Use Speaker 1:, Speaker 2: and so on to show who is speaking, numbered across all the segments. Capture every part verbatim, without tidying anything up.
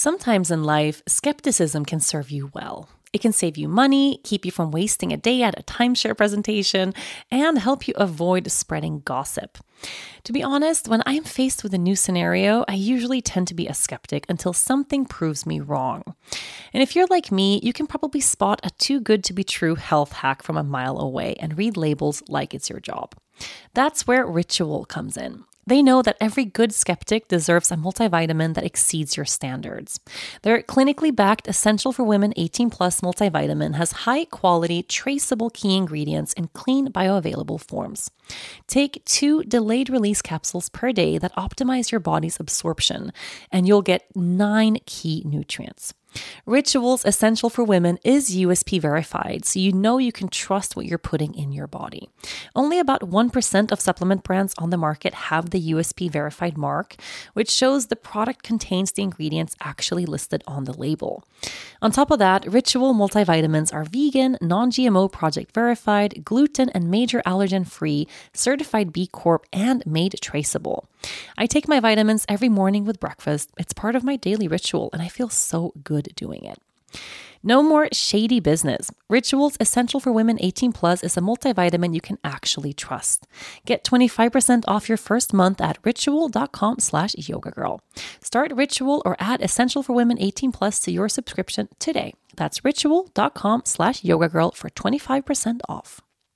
Speaker 1: Sometimes in life, skepticism can serve you well. It can save you money, keep you from wasting a day at a timeshare presentation, and help you avoid spreading gossip. To be honest, when I'm faced with a new scenario, I usually tend to be a skeptic until something proves me wrong. And if you're like me, you can probably spot a too good to be true health hack from a mile away and read labels like it's your job. That's where Ritual comes in. They know that every good skeptic deserves a multivitamin that exceeds your standards. Their clinically backed Essential for Women eighteen plus multivitamin has high-quality, traceable key ingredients in clean, bioavailable forms. Take two delayed-release capsules per day that optimize your body's absorption, and you'll get nine key nutrients. Ritual's Essential for Women is U S P verified, so you know you can trust what you're putting in your body. Only about one percent of supplement brands on the market have the U S P verified mark, which shows the product contains the ingredients actually listed on the label. On top of that, Ritual multivitamins are vegan, non-G M O project verified, gluten and major allergen free, certified B Corp, and made traceable. I take my vitamins every morning with breakfast. It's part of my daily ritual, and I feel so good doing it. No more shady business. Ritual's Essential for Women eighteen plus is a multivitamin you can actually trust. Get twenty-five percent off your first month at ritual.com slash yoga girl. Start Ritual or add Essential for Women eighteen plus to your subscription today. That's ritual.com slash yoga girl for twenty-five percent off.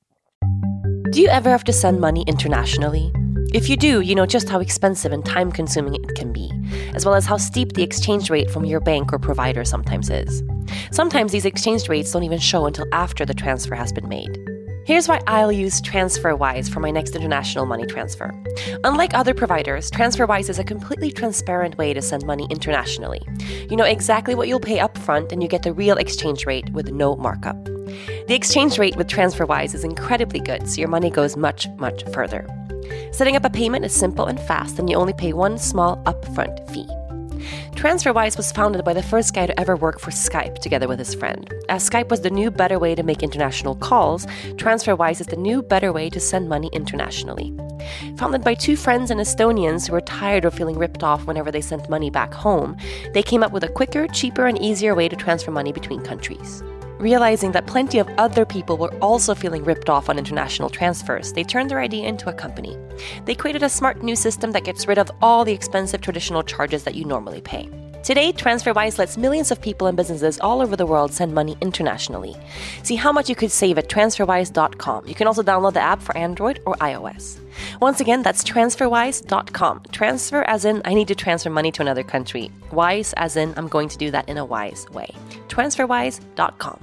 Speaker 2: Do you ever have to send money internationally? If you do, you know just how expensive and time-consuming it can be, as well as how steep the exchange rate from your bank or provider sometimes is. Sometimes these exchange rates don't even show until after the transfer has been made. Here's why I'll use TransferWise for my next international money transfer. Unlike other providers, TransferWise is a completely transparent way to send money internationally. You know exactly what you'll pay upfront, and you get the real exchange rate with no markup. The exchange rate with TransferWise is incredibly good, so your money goes much, much further. Setting up a payment is simple and fast, and you only pay one small upfront fee. TransferWise was founded by the first guy to ever work for Skype together with his friend. As Skype was the new, better way to make international calls, TransferWise is the new, better way to send money internationally. Founded by two friends and Estonians who were tired of feeling ripped off whenever they sent money back home, they came up with a quicker, cheaper, and easier way to transfer money between countries. Realizing that plenty of other people were also feeling ripped off on international transfers, they turned their idea into a company. They created a smart new system that gets rid of all the expensive traditional charges that you normally pay. Today, TransferWise lets millions of people and businesses all over the world send money internationally. See how much you could save at transferwise dot com. You can also download the app for Android or iOS. Once again, that's transferwise dot com. Transfer as in I need to transfer money to another country. Wise as in I'm going to do that in a wise way. transferwise dot com.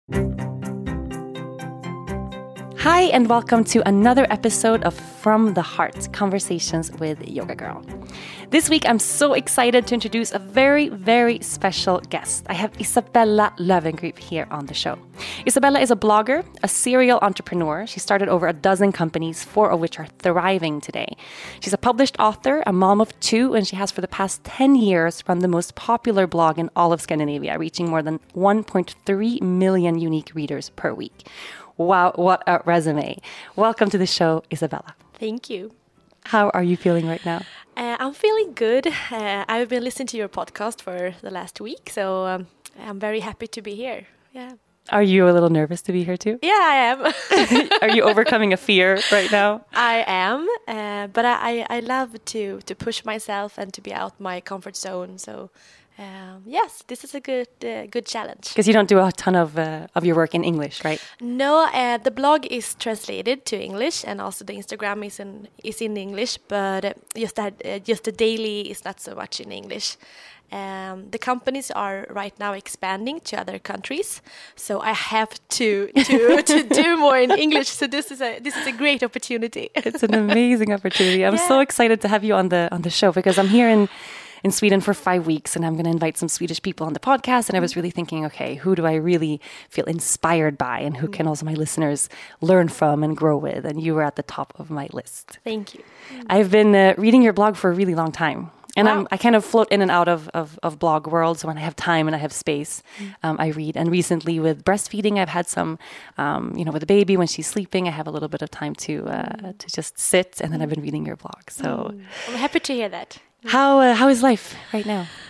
Speaker 1: Hi, and welcome to another episode of From the Heart, Conversations with Yoga Girl. This week, I'm so excited to introduce a very, very special guest. I have Isabella Löwengrip here on the show. Isabella is a blogger, a serial entrepreneur. She started over a dozen companies, four of which are thriving today. She's a published author, a mom of two, and she has for the past ten years run the most popular blog in all of Scandinavia, reaching more than one point three million unique readers per week. Wow, what a resume. Welcome to the show, Isabella.
Speaker 3: Thank you.
Speaker 1: How are you feeling right now?
Speaker 3: Uh, I'm feeling good. Uh, I've been listening to your podcast for the last week, so um, I'm very happy to be here. Yeah.
Speaker 1: Are you a little nervous to be here too?
Speaker 3: Yeah, I am.
Speaker 1: Are you overcoming a fear right now?
Speaker 3: I am, uh, but I, I love to, to push myself and to be out my comfort zone, so... Um, yes, this is a good uh, good challenge.
Speaker 1: Because you don't do a ton of uh, of your work in English, right?
Speaker 3: No, uh, the blog is translated to English, and also the Instagram is in is in English. But uh, just that, uh, just the daily is not so much in English. Um, the companies are right now expanding to other countries, so I have to to to do more in English. So this is a this is a great opportunity.
Speaker 1: It's an amazing opportunity. I'm
Speaker 3: yeah.
Speaker 1: so excited to have you on the on the show because I'm here in. in Sweden for five weeks and I'm going to invite some Swedish people on the podcast. And I was really thinking, okay, who do I really feel inspired by and who can also my listeners learn from and grow with? And you were at the top of my list.
Speaker 3: Thank you.
Speaker 1: I've been uh, reading your blog for a really long time. And
Speaker 3: wow.
Speaker 1: I'm, I kind of float in and out of, of, of blog world. So when I have time and I have space, mm. um, I read. And recently with breastfeeding, I've had some, um, you know, with the baby, when she's sleeping, I have a little bit of time to uh, to just sit. And then I've been reading your blog. So
Speaker 3: mm. I'm happy to hear that.
Speaker 1: How uh, how is life right now?
Speaker 3: Uh,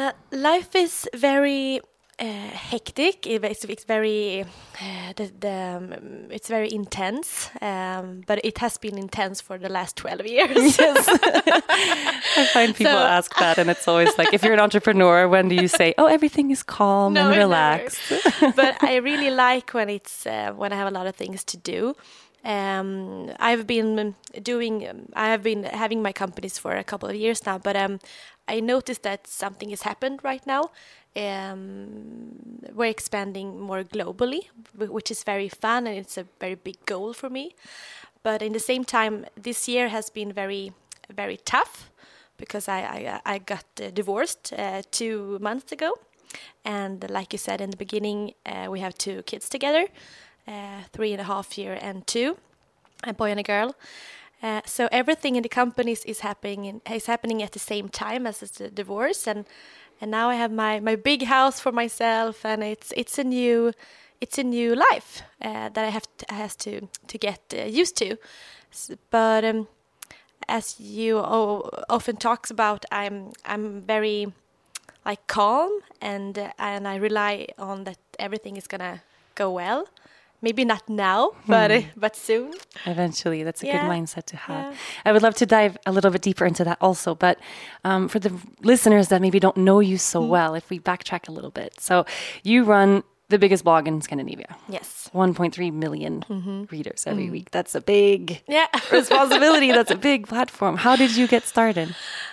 Speaker 3: Uh, life is very uh, hectic. It- It's, it's very, uh, the, the, um, it's very intense. Um, but it has been intense for the last twelve years.
Speaker 1: I find people
Speaker 3: So-
Speaker 1: ask that, and it's always like, if you're an entrepreneur, when do you say, "Oh, everything is calm
Speaker 3: No,
Speaker 1: and
Speaker 3: never.
Speaker 1: relaxed"?
Speaker 3: But I really like when it's uh, when I have a lot of things to do. Um, I've been doing. Um, I have been having my companies for a couple of years now, but um, I noticed that something has happened right now. Um, we're expanding more globally, wh- which is very fun, and it's a very big goal for me. But in the same time, this year has been very, very tough because I I, I got uh, divorced uh, two months ago. And like you said in the beginning, uh, we have two kids together, uh, three and a half year and two, a boy and a girl. Uh, so everything in the companies is happening in, is happening at the same time as the divorce, and and now I have my, my big house for myself, and it's it's a new it's a new life uh, that I have to, has to to get uh, used to. S but um, as you o often talks about, I'm I'm very like calm, and uh, and I rely on that everything is gonna go well. Maybe not now, but uh, but soon.
Speaker 1: Eventually, that's a
Speaker 3: Yeah.
Speaker 1: good mindset to have.
Speaker 3: Yeah.
Speaker 1: I would love to dive a little bit deeper into that also, but um, for the listeners that maybe don't know you so well, if we backtrack a little bit. So you run the biggest blog in Scandinavia.
Speaker 3: Yes.
Speaker 1: one point three million readers every week. That's a big
Speaker 3: Yeah.
Speaker 1: responsibility. That's a big platform. How did you get started?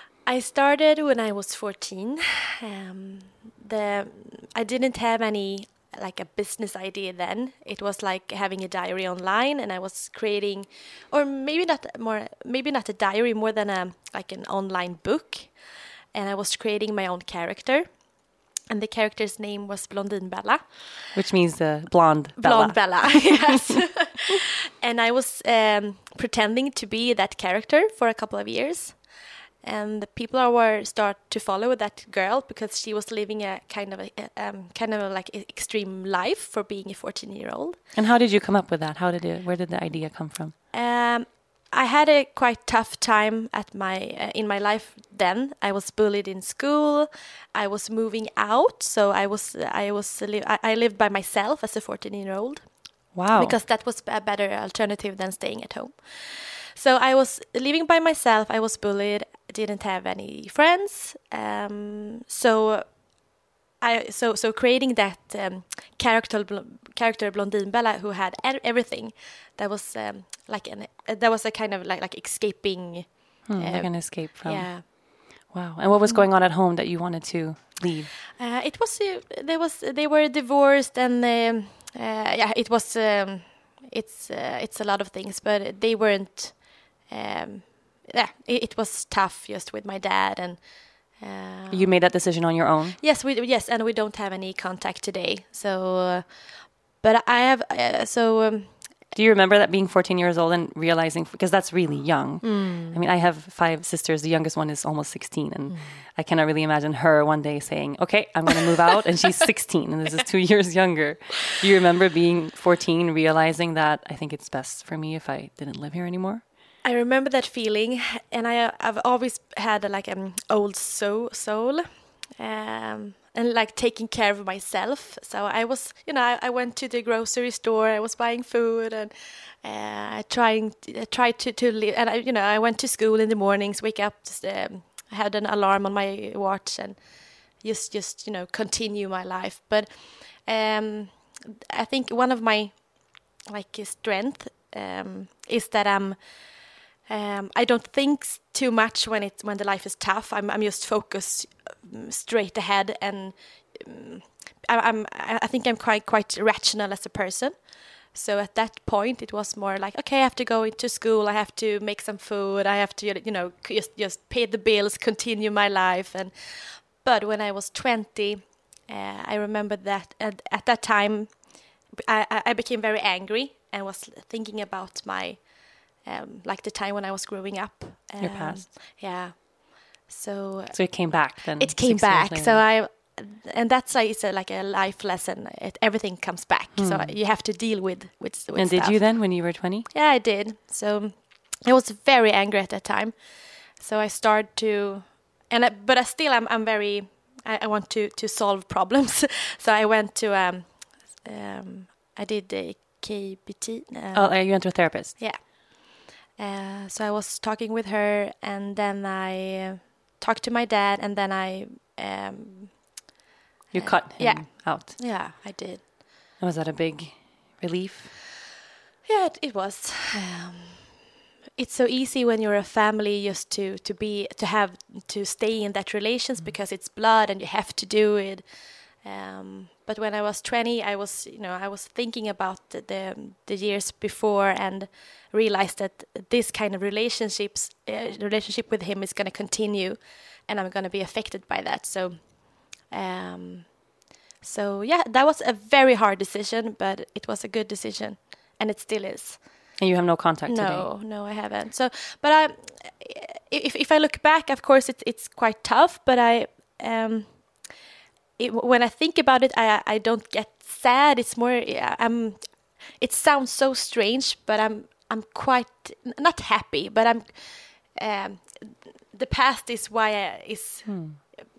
Speaker 3: I started when I was fourteen. Um, the I didn't have any like a business idea then. It was like having a diary online, and I was creating, or maybe not more, maybe not a diary, more than a like an online book. And I was creating my own character, and the character's name was Blondinbella.
Speaker 1: Which means uh, blonde Bella.
Speaker 3: Blonde Bella, yes. And I was um, pretending to be that character for a couple of years. And the people were start to follow that girl because she was living a kind of a um, kind of a, like e- extreme life for being a fourteen-year-old.
Speaker 1: And how did you come up with that? How did it? Where did the idea come from?
Speaker 3: Um, I had a quite tough time at my uh, in my life then. I was bullied in school. I was moving out, so I was I was li- I, I lived by myself as a fourteen-year-old.
Speaker 1: Wow.
Speaker 3: Because that was a better alternative than staying at home. So I was living by myself. I was bullied. Didn't have any friends. Um, so I so so creating that um, character character Blondinbella who had e- everything. That was um, like an uh, that was a kind of like like escaping.
Speaker 1: Hmm,
Speaker 3: uh,
Speaker 1: like an escape from.
Speaker 3: Yeah.
Speaker 1: Wow. And what was going on at home that you wanted to leave?
Speaker 3: Uh, it was uh, there was they were divorced, and um, uh, yeah, it was um, it's uh, it's a lot of things, but they weren't. Um, yeah, it, it was tough just with my dad, and uh,
Speaker 1: You made that decision on your own?
Speaker 3: yes, we yes, and we don't have any contact today. So, uh, but I have uh, so. Um,
Speaker 1: Do you remember that being fourteen years old and realizing, because that's really young. I mean, I have five sisters. The youngest one is almost sixteen. And I cannot really imagine her one day saying, okay, I'm going to move out. And she's sixteen. And this is two years younger. Do you remember being fourteen, realizing that I think it's best for me if I didn't live here anymore?
Speaker 3: I remember that feeling, and I I've always had a, like an old soul, soul, um, and like taking care of myself. So I was, you know, I, I went to the grocery store. I was buying food, and uh, trying I tried to to live. And I, you know, I went to school in the mornings, wake up, just, um, had an alarm on my watch, and just just you know continue my life. But um, I think one of my like strength um, is that I'm. Um, I don't think s- too much when it when the life is tough. I'm I'm just focused um, straight ahead, and um, I, I'm I I think I'm quite quite rational as a person. So at that point, it was more like, okay, I have to go into school. I have to make some food. I have to you know just just pay the bills, continue my life. And but when I was twenty, uh, I remember that at, at that time, I I I became very angry and was thinking about my. Um, like the time when I was growing up. Um,
Speaker 1: Your past.
Speaker 3: Yeah. So
Speaker 1: So it came back then?
Speaker 3: it came
Speaker 1: six years
Speaker 3: back.
Speaker 1: later.
Speaker 3: So I, and that's like, it's a, like a life lesson. It, everything comes back. So you have to deal with with, with
Speaker 1: And
Speaker 3: stuff.
Speaker 1: did you then when you were twenty?
Speaker 3: Yeah, I did. So I was very angry at that time. So I started to, and I, but I still I'm I'm very I, I want to to solve problems. So I went to um, um, I did the K B T. Um,
Speaker 1: oh, you went to a therapist.
Speaker 3: Yeah. Uh, so I was talking with her, and then I uh, talked to my dad, and then I. Um,
Speaker 1: you
Speaker 3: uh,
Speaker 1: cut him
Speaker 3: yeah.
Speaker 1: out.
Speaker 3: Yeah, I did.
Speaker 1: And was that a big relief?
Speaker 3: Yeah, it, it was. Um, it's so easy when you're a family just to to be to have to stay in that relations mm. because it's blood and you have to do it. Um, but when I was twenty, I was you know I was thinking about the, the the years before and realized that this kind of relationships uh, relationship with him is going to continue, and I'm going to be affected by that. So. Um, so yeah, that was a very hard decision, but it was a good decision, and it still is.
Speaker 1: And you have no contact
Speaker 3: no,
Speaker 1: today?
Speaker 3: No, no, I haven't. So, but I, if if I look back, of course, it's it's quite tough. But I, um, it, when I think about it, I I don't get sad. It's more, I'm. It sounds so strange, but I'm I'm quite not happy, but I'm. Um, the past is why I, is. Hmm.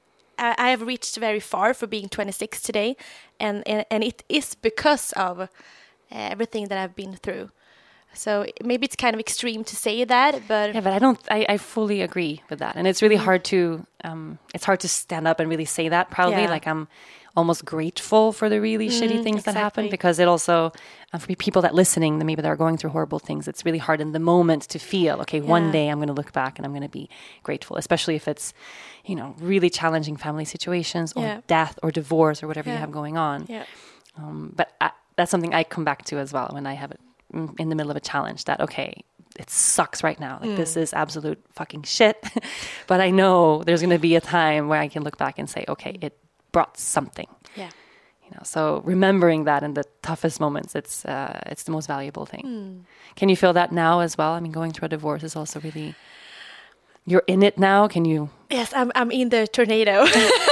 Speaker 3: I have reached very far for being twenty-six today, and, and, and it is because of uh, everything that I've been through. So maybe it's kind of extreme to say that, but
Speaker 1: yeah, but I don't. I, I fully agree with that, and it's really mm-hmm. hard to. Um, it's hard to stand up and really say that proudly.
Speaker 3: Yeah.
Speaker 1: Like I'm almost grateful for the really mm, shitty things
Speaker 3: exactly.
Speaker 1: that happen, because it also uh, for people that listening that maybe they're going through horrible things. It's really hard in the moment to feel okay. Yeah. One day I'm going to look back and I'm going to be grateful, especially if it's, you know, really challenging family situations or yeah. death or divorce or whatever yeah. you have going on.
Speaker 3: Yeah.
Speaker 1: Um, but I, that's something I come back to as well when I have it in the middle of a challenge. That okay, it sucks right now. Like mm. this is absolute fucking shit. But I know there's going to be a time where I can look back and say, okay, it brought something.
Speaker 3: Yeah.
Speaker 1: You know, so remembering that in the toughest moments, it's uh, it's the most valuable thing. Mm. Can you feel that now as well? I mean, going through a divorce is also really. You're in it now. Can you?
Speaker 3: Yes, I'm. I'm in the tornado.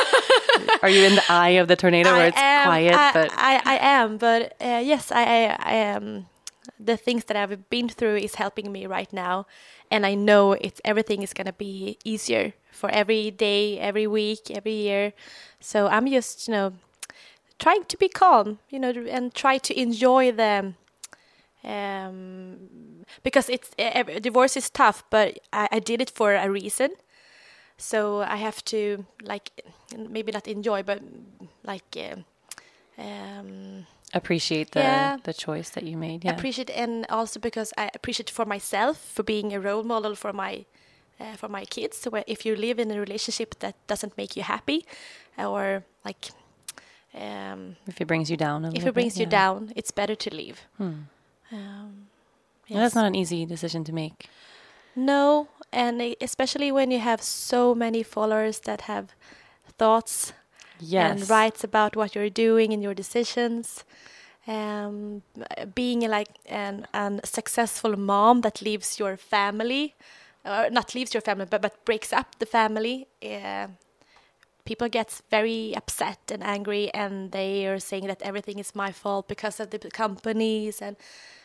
Speaker 1: Are you in the eye of the tornado where I it's
Speaker 3: am,
Speaker 1: quiet?
Speaker 3: I,
Speaker 1: but
Speaker 3: I, I am. But uh, yes, I, I, I am. The things that I've been through is helping me right now, and I know it's everything is gonna be easier for every day, every week, every year. So I'm just, you know, trying to be calm, you know, and try to enjoy the. Um, because it's uh, divorce is tough, but I, I did it for a reason. So I have to like maybe not enjoy, but like. Uh, um,
Speaker 1: Appreciate the
Speaker 3: yeah,
Speaker 1: the choice that you made. Yeah.
Speaker 3: Appreciate, and also because I appreciate for myself for being a role model for my uh, for my kids. So if you live in a relationship that doesn't make you happy, or like um,
Speaker 1: if it brings you down, a
Speaker 3: if it brings
Speaker 1: bit,
Speaker 3: you
Speaker 1: yeah.
Speaker 3: down, it's better to leave.
Speaker 1: Hmm.
Speaker 3: Um, yes.
Speaker 1: Well, that's not an easy decision to make.
Speaker 3: No, and especially when you have so many followers that have thoughts.
Speaker 1: Yes.
Speaker 3: And writes about what you're doing and your decisions. Um, being like an, an successful mom that leaves your family, or not leaves your family, but, but breaks up the family. Uh, people get very upset and angry, and they are saying that everything is my fault because of the companies. And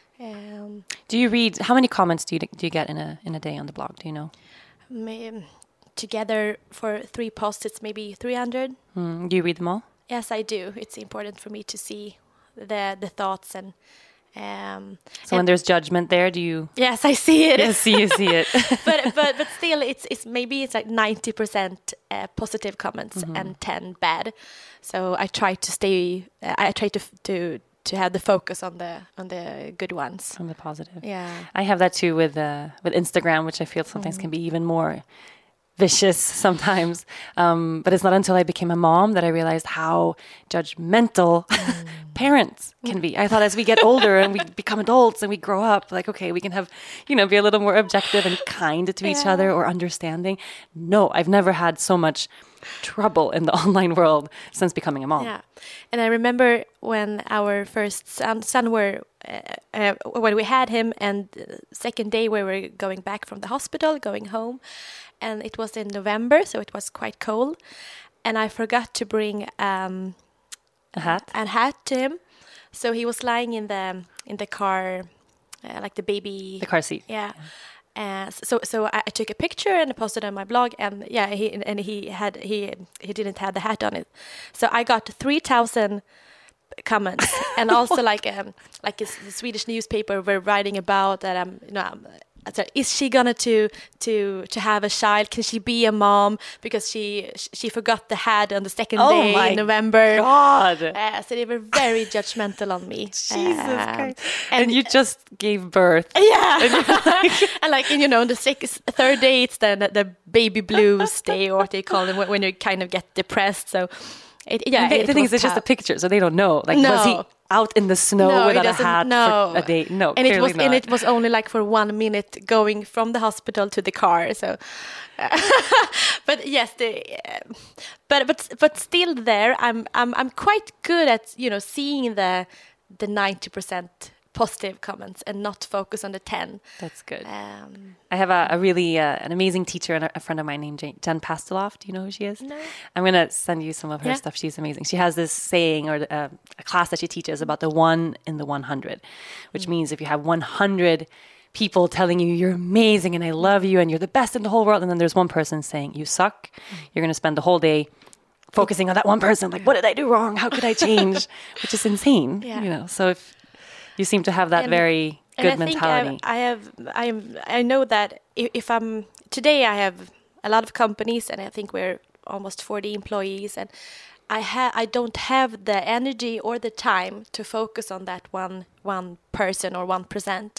Speaker 3: um,
Speaker 1: do you read? How many comments do you do you get in a in a day on the blog? Do you know?
Speaker 3: May, Together for three posts, it's maybe three hundred.
Speaker 1: Mm, do you read them all?
Speaker 3: Yes, I do. It's important for me to see the the thoughts and. Um,
Speaker 1: so and when there's judgment there, do you?
Speaker 3: Yes, I see it.
Speaker 1: Yes, see you see it.
Speaker 3: but but but still, it's it's maybe it's like ninety percent uh, positive comments mm-hmm. and ten bad. So I try to stay. Uh, I try to to to have the focus on the on the good ones,
Speaker 1: on the positive.
Speaker 3: Yeah,
Speaker 1: I have that too with uh, with Instagram, which I feel sometimes mm. can be even more. Vicious sometimes, um, but it's not until I became a mom that I realized how judgmental mm. parents can be. I thought as we get older and we become adults and we grow up, like, okay, we can have, you know, be a little more objective and kind to each yeah. other or understanding. No, I've never had so much trouble in the online world since becoming a mom.
Speaker 3: Yeah, and I remember when our first son, son were, uh, uh, when we had him, and the second day we were going back from the hospital, going home. And it was in November, so it was quite cold. And I forgot to bring um,
Speaker 1: a hat,
Speaker 3: a hat to him. So he was lying in the in the car, uh, like the baby,
Speaker 1: the car seat.
Speaker 3: Yeah, Uh, so so I, I took a picture and I posted it on my blog, and yeah, he and he had he he didn't have the hat on it, so I got three thousand comments, and also like um like a, the Swedish newspaper were writing about that I'm you know I'm, so is she gonna to to to have a child? Can she be a mom because she she forgot the hat on the second
Speaker 1: Oh
Speaker 3: day
Speaker 1: my
Speaker 3: in November?
Speaker 1: God.
Speaker 3: Uh, so they were very judgmental on me.
Speaker 1: Jesus
Speaker 3: Um,
Speaker 1: Christ.
Speaker 3: And,
Speaker 1: And you just gave birth.
Speaker 3: yeah, and like and, you know, the sixth, third day it's the the baby blues day, or what they call it, when, when you kind of get depressed. So it, yeah,
Speaker 1: And they-
Speaker 3: it
Speaker 1: the thing
Speaker 3: was
Speaker 1: is, it's just a
Speaker 3: tough.
Speaker 1: picture, so they don't know. Like,
Speaker 3: No.
Speaker 1: was he out in the snow
Speaker 3: No, it
Speaker 1: without a
Speaker 3: doesn't-
Speaker 1: hat
Speaker 3: no.
Speaker 1: for a day? No,
Speaker 3: and it
Speaker 1: clearly
Speaker 3: was
Speaker 1: not.
Speaker 3: and it was only like for one minute going from the hospital to the car. So, but yes, the uh, but but but still there, I'm I'm I'm quite good at you know seeing the the ninety percent positive comments and not focus on the ten.
Speaker 1: That's good.
Speaker 3: Um,
Speaker 1: I have a, a really uh, an amazing teacher and a, a friend of mine named Jen, Jen Pasteloff. Do you know who she is?
Speaker 3: No.
Speaker 1: I'm going to send you some of her
Speaker 3: Yeah.
Speaker 1: stuff. She's amazing. She has this saying or uh, a class that she teaches about the one in the one hundred, which means if you have one hundred people telling you you're amazing and I love you and you're the best in the whole world, and then there's one person saying you suck, you're going to spend the whole day focusing on that one person. Like, what did I do wrong? How could I change? Which is insane.
Speaker 3: Yeah.
Speaker 1: You know, so if you seem to have that
Speaker 3: And-
Speaker 1: very
Speaker 3: And
Speaker 1: good
Speaker 3: I think
Speaker 1: mentality.
Speaker 3: I, I have, I am, I know that if, if I'm today, I have a lot of companies, and I think we're almost forty employees, and I have, I don't have the energy or the time to focus on that one, one person or one percent,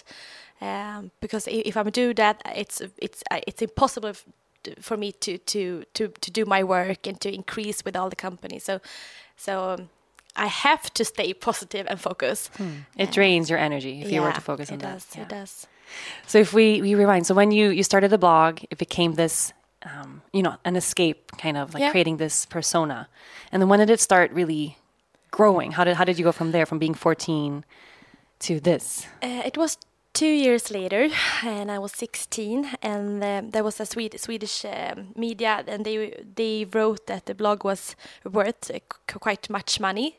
Speaker 3: um, because i- if I do that, it's, it's, uh, it's impossible f- for me to, to, to, to do my work and to increase with all the companies. So, so. Um, I have to stay positive and focus.
Speaker 1: It drains your energy if you were to focus on
Speaker 3: it
Speaker 1: that.
Speaker 3: Does,
Speaker 1: Yeah.
Speaker 3: It does.
Speaker 1: So if we, we rewind, so when you, you started the blog, it became this, um, you know, an escape kind of like
Speaker 3: Yeah.
Speaker 1: creating this persona. And then when did it start really growing? How did how did you go from there, from being fourteen to this?
Speaker 3: Uh, it was two years later, and I was sixteen, and um, there was a Swed- Swedish um, media, and they they wrote that the blog was worth uh, c- quite much money.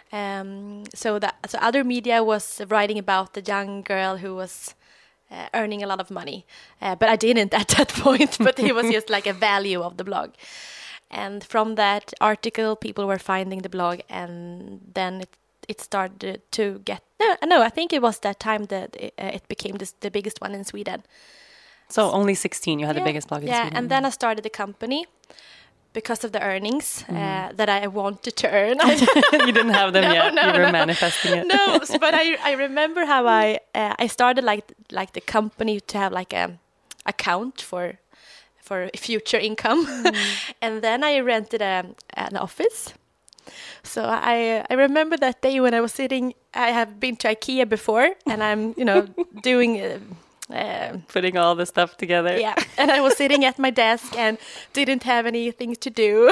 Speaker 3: Um, so that so other media was writing about the young girl who was uh, earning a lot of money, uh, but I didn't at that point. But it was just like a value of the blog. And from that article, people were finding the blog, and then it it started to get no, no I think it was that time that it, uh, it became this, the biggest one in Sweden.
Speaker 1: So only sixteen, you had
Speaker 3: Yeah.
Speaker 1: the biggest blog in
Speaker 3: yeah,
Speaker 1: Sweden.
Speaker 3: and then I started the company because of the earnings
Speaker 1: Mm.
Speaker 3: uh, that I wanted to earn.
Speaker 1: you didn't have them
Speaker 3: No,
Speaker 1: yet.
Speaker 3: no,
Speaker 1: you were
Speaker 3: no.
Speaker 1: manifesting it.
Speaker 3: No, s- but I I remember how I uh, I started like like the company to have like a account for for future income, and then I rented a, an office. So I I remember that day when I was sitting. I have been to IKEA before, and I'm you know doing. Uh, uh,
Speaker 1: Putting all the stuff together.
Speaker 3: yeah, and I was sitting at my desk and didn't have anything to do.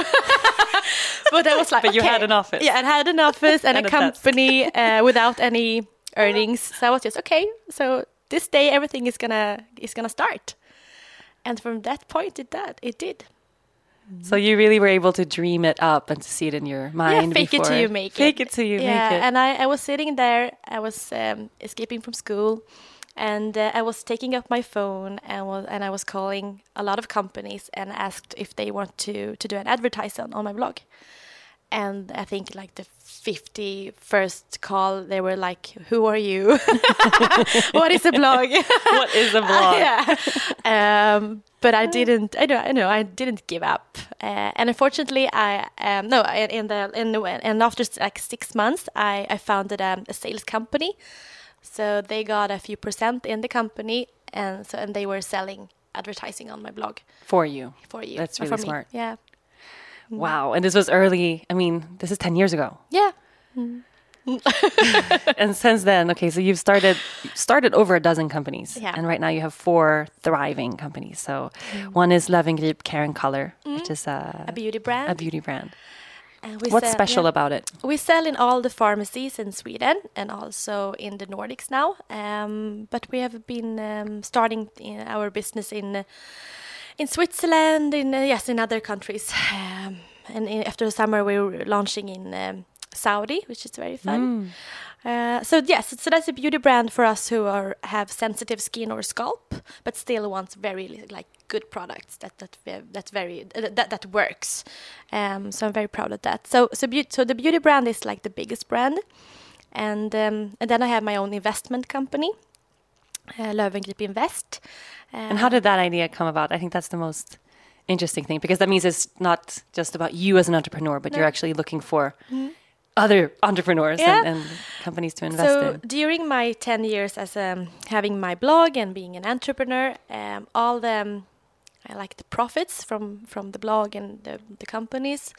Speaker 3: But I was like,
Speaker 1: But you
Speaker 3: okay.
Speaker 1: had an office.
Speaker 3: Yeah, I had an office and,
Speaker 1: And
Speaker 3: a
Speaker 1: a desk.
Speaker 3: company uh, without any earnings. So I was just okay. So this day everything is gonna is gonna start. And from that point, it did. It did.
Speaker 1: So you really were able to dream it up and to see it in your mind.
Speaker 3: Yeah, fake it
Speaker 1: before.
Speaker 3: till you make it.
Speaker 1: Fake it till you
Speaker 3: yeah,
Speaker 1: make it.
Speaker 3: and I, I was sitting there. I was um, escaping from school, and uh, I was taking up my phone and was and I was calling a lot of companies and asked if they want to to do an advertisement on my blog. And I think like the fifty first call, they were like, "Who are you? What is a blog?
Speaker 1: What is a blog?
Speaker 3: yeah. Um, but I didn't. I don't. I know. I didn't give up. Uh, and unfortunately, I um, no. I- In the in the and after like six months, I I founded um, a sales company. So they got a few percent in the company, and so and they were selling advertising on my blog
Speaker 1: For you.
Speaker 3: for you.
Speaker 1: That's
Speaker 3: or
Speaker 1: really
Speaker 3: for me.
Speaker 1: smart.
Speaker 3: Yeah.
Speaker 1: Wow. And this was early. I mean, this is ten years ago.
Speaker 3: Yeah.
Speaker 1: And since then, okay, so you've started started over a dozen companies.
Speaker 3: Yeah.
Speaker 1: And right now you have four thriving companies. So one is Löwengrip Care and Color, which is a,
Speaker 3: A beauty brand.
Speaker 1: a beauty brand.
Speaker 3: And we
Speaker 1: What's
Speaker 3: sell-
Speaker 1: special
Speaker 3: yeah.
Speaker 1: about it?
Speaker 3: We sell in all the pharmacies in Sweden and also in the Nordics now. Um, but we have been um, starting in our business in uh, in Switzerland, in uh, yes, in other countries. Um, and in, after the summer, we were launching in um, Saudi, which is very fun. Uh, so yes, so that's a beauty brand for us who are have sensitive skin or scalp, but still wants very like good products that that that's very uh, that that works. Um, so I'm very proud of that. So so be- so the beauty brand is like the biggest brand, and um, and then I have my own investment company, uh, Löwengrip Invest. Uh,
Speaker 1: And how did that idea come about? I think that's the most interesting thing, because that means it's not just about you as an entrepreneur, but
Speaker 3: No.
Speaker 1: you're actually looking for other entrepreneurs
Speaker 3: Yeah.
Speaker 1: and, and companies to invest
Speaker 3: So
Speaker 1: in.
Speaker 3: during my ten years as um, having my blog and being an entrepreneur, um, all the um, I like the profits from, from the blog and the, the companies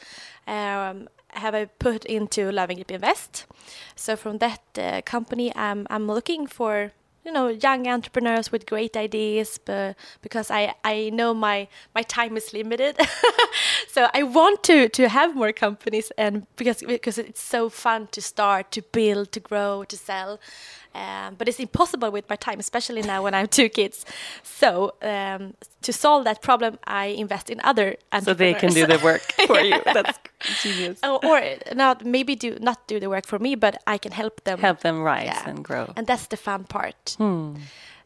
Speaker 3: um, have I put into Löwengrip Invest. So from that uh, company, I'm I'm looking for you know young entrepreneurs with great ideas, but because I, I know my my time is limited, so I want to to have more companies, and because because it's so fun to start, to build, to grow, to sell. Um, but it's impossible with my time, especially now when I have two kids. So um, to solve that problem, I invest in other entrepreneurs.
Speaker 1: So they can do the work for you. That's genius.
Speaker 3: or, or not maybe do not do the work for me, but I can help them
Speaker 1: Help them rise
Speaker 3: Yeah.
Speaker 1: and grow.
Speaker 3: and that's the fun part.
Speaker 1: Hmm.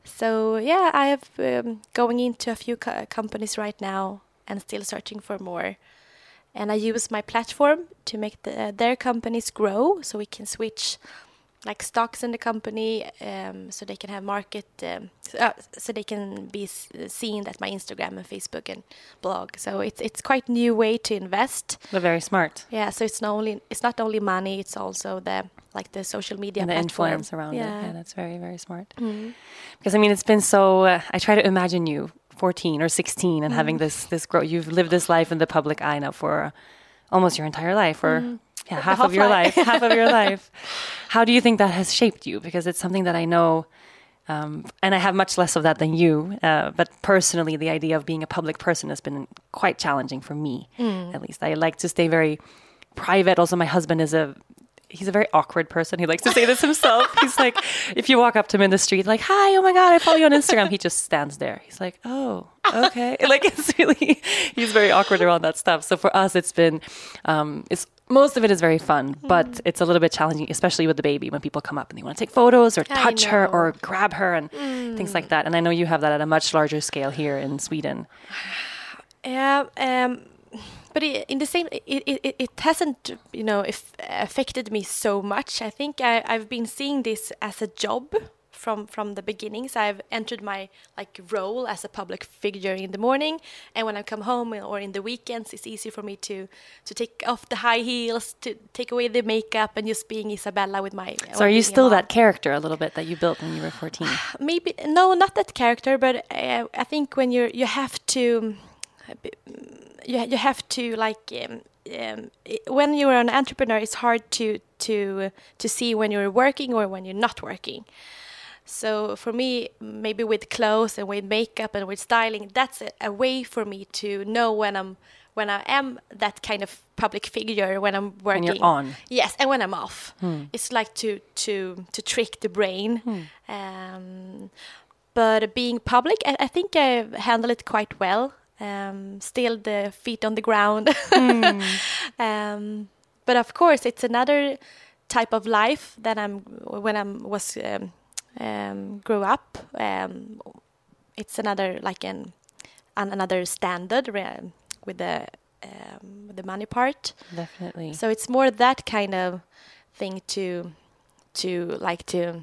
Speaker 3: So yeah, I have um, going into a few co- companies right now and still searching for more. And I use my platform to make the, uh, their companies grow, so we can switch like stocks in the company, um, so they can have market, um, so, uh, so they can be s- seen at my Instagram and Facebook and blog. So it's it's quite new way to invest.
Speaker 1: They're very smart.
Speaker 3: Yeah, so it's not only it's not only money, it's also the like the social media
Speaker 1: And the
Speaker 3: platform.
Speaker 1: influence around
Speaker 3: yeah.
Speaker 1: it. Yeah, that's very, very smart.
Speaker 3: Mm.
Speaker 1: Because, I mean, it's been so... Uh, I try to imagine you fourteen or sixteen and
Speaker 3: Mm.
Speaker 1: having this this growth. You've lived this life in the public eye now for uh, almost your entire life, or
Speaker 3: Mm.
Speaker 1: yeah, half
Speaker 3: Half
Speaker 1: of your
Speaker 3: life.
Speaker 1: life, half of your life. How do you think that has shaped you? Because it's something that I know, um, and I have much less of that than you. Uh, but personally, the idea of being a public person has been quite challenging for me.
Speaker 3: Mm.
Speaker 1: At least I like to stay very private. Also, my husband is a he's a very awkward person. He likes to say this himself. He's like, if you walk up to him in the street, like, hi, oh my God, I follow you on Instagram. He just stands there. He's like, oh, okay. Like, it's really, he's very awkward around that stuff. So for us, it's been, um, it's, most of it is very fun, but it's a little bit challenging, especially with the baby, when people come up and they want to take photos or
Speaker 3: I
Speaker 1: touch her
Speaker 3: know.
Speaker 1: or grab her and things like that. And I know you have that at a much larger scale here in Sweden.
Speaker 3: Yeah, um, but it, in the same, it, it, it hasn't, you know, if affected me so much. I think I, I've been seeing this as a job from from the beginning. So I've entered my like role as a public figure in the morning, and when I come home or in the weekends, it's easy for me to to take off the high heels, to take away the makeup, and just being Isabella with my.
Speaker 1: So are you still that character a little bit that you built when you were fourteen?
Speaker 3: Maybe no, not that character, but uh, I think when you're you have to. You you have to like um, um, i- when you're an entrepreneur, it's hard to to to see when you're working or when you're not working. So for me, maybe with clothes and with makeup and with styling, that's a, a way for me to know when I'm when I am that kind of public figure, when I'm working.
Speaker 1: When you're on.
Speaker 3: Yes, and when I'm off. It's like to to to trick the brain. Um, but being public, I, I think I handle it quite well. Um, still the feet on the ground. um, but of course, it's another type of life than I'm when I was um, um, grew up. Um, it's another like an, an another standard um, with the um, with the money part.
Speaker 1: Definitely.
Speaker 3: So it's more that kind of thing to to like to.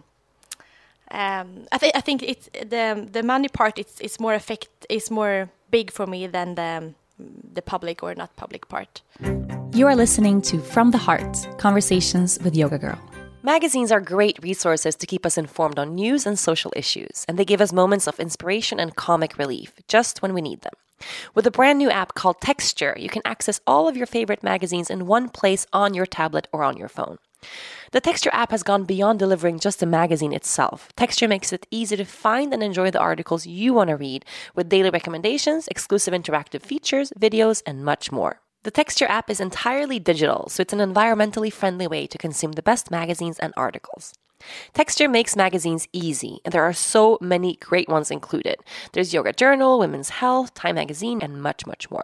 Speaker 3: Um, I think I think it's the the money part. It's it's more effect. Is more big for me than the the public or not public part.
Speaker 4: You are listening to From the Heart, Conversations with Yoga Girl.
Speaker 2: Magazines are great resources to keep us informed on news and social issues, and they give us moments of inspiration and comic relief just when we need them. With a brand new app called Texture, you can access all of your favorite magazines in one place on your tablet or on your phone. The Texture app has gone beyond delivering just a magazine itself. Texture makes it easy to find and enjoy the articles you want to read, with daily recommendations, exclusive interactive features, videos, and much more. The Texture app is entirely digital, so it's an environmentally friendly way to consume the best magazines and articles. Texture makes magazines easy, and there are so many great ones included. There's Yoga Journal, Women's Health, Time Magazine, and much, much more.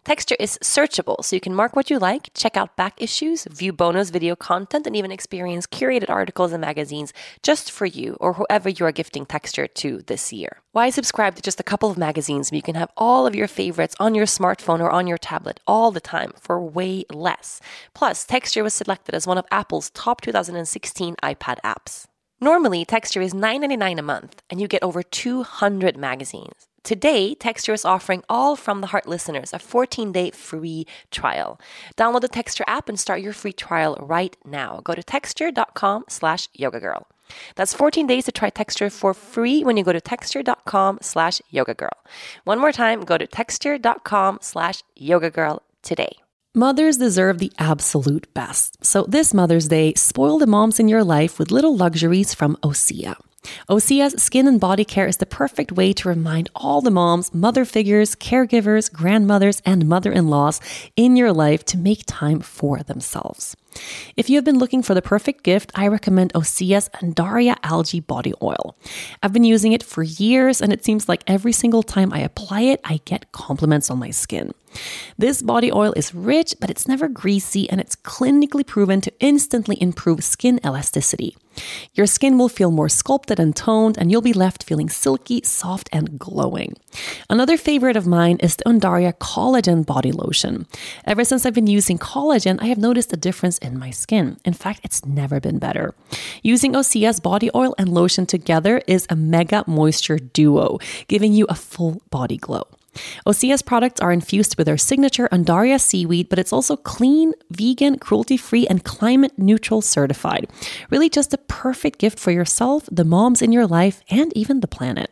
Speaker 2: Texture is searchable, so you can mark what you like, check out back issues, view bonus video content, and even experience curated articles and magazines just for you or whoever you are gifting Texture to this year. Why subscribe to just a couple of magazines when you can have all of your favorites on your smartphone or on your tablet all the time for way less? Plus, Texture was selected as one of Apple's top two thousand sixteen iPad apps. Normally, Texture is nine dollars and ninety-nine cents a month, and you get over two hundred magazines. Today, Texture is offering all From the Heart listeners a fourteen-day free trial. Download the Texture app and start your free trial right now. Go to texture.com slash yogagirl. That's fourteen days to try Texture for free when you go to texture.com slash yogagirl. One more time, go to texture.com slash yogagirl today.
Speaker 1: Mothers deserve the absolute best. So this Mother's Day, spoil the moms in your life with little luxuries from Osea. Osea's skin and body care is the perfect way to remind all the moms, mother figures, caregivers, grandmothers, and mother-in-laws in your life to make time for themselves. If you have been looking for the perfect gift, I recommend Osea's Undaria Algae Body Oil. I've been using it for years, and it seems like every single time I apply it, I get compliments on my skin. This body oil is rich, but it's never greasy, and it's clinically proven to instantly improve skin elasticity. Your skin will feel more sculpted and toned, and you'll be left feeling silky, soft, and glowing. Another favorite of mine is the Undaria Collagen Body Lotion. Ever since I've been using collagen, I have noticed a difference in my skin. In fact, it's never been better. Using Osea's body oil and lotion together is a mega moisture duo, giving you a full body glow. Osea's products are infused with their signature Undaria seaweed, but it's also clean, vegan, cruelty-free, and climate-neutral certified. Really just a perfect gift for yourself, the moms in your life, and even the planet.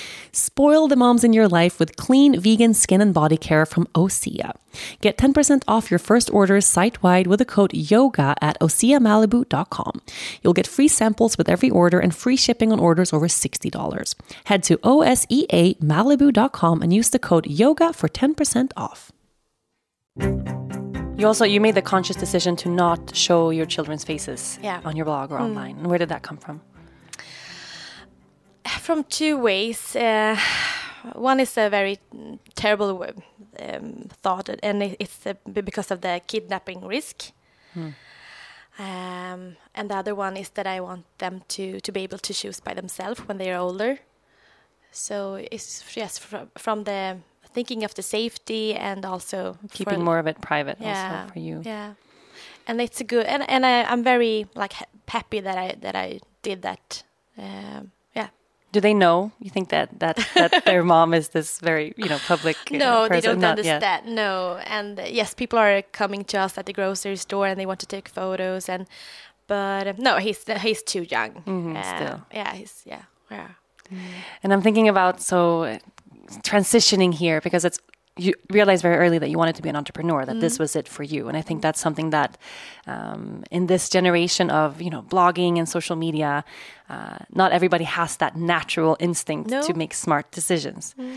Speaker 1: Spoil the moms in your life with clean, vegan skin and body care from Osea. Get ten percent off your first orders site-wide with the code YOGA at osea malibu dot com. You'll get free samples with every order and free shipping on orders over sixty dollars. Head to osea malibu dot com and use the code YOGA for ten percent off.
Speaker 2: You also, you made the conscious decision to not show your children's faces
Speaker 3: yeah.
Speaker 2: on your blog or mm. online. And where did that come from?
Speaker 3: From two ways. Uh, one is a very terrible um, thought, and it's uh, because of the kidnapping risk. Hmm. Um, and the other one is that I want them to, to be able to choose by themselves when they are older. So it's yes, from, from the thinking of the safety and also
Speaker 2: keeping more of it private.
Speaker 3: Yeah,
Speaker 2: also for you.
Speaker 3: Yeah, and it's a good and and I, I'm very like happy that I that I did that. Um,
Speaker 2: Do they know? You think that that, that their mom is this very, you know, public uh,
Speaker 3: No,
Speaker 2: person?
Speaker 3: they don't
Speaker 2: Not
Speaker 3: understand.
Speaker 2: yet.
Speaker 3: No, and uh, yes, people are coming to us at the grocery store and they want to take photos. And but uh, no, he's uh, he's too young.
Speaker 2: Mm-hmm,
Speaker 3: uh,
Speaker 2: still,
Speaker 3: yeah, he's yeah, yeah.
Speaker 2: Mm. And I'm thinking about so uh, transitioning here because it's. You realized very early that you wanted to be an entrepreneur, that mm. this was it for you. And I think that's something that um, in this generation of, you know, blogging and social media, uh, not everybody has that natural instinct
Speaker 3: no.
Speaker 2: to make smart decisions. Mm.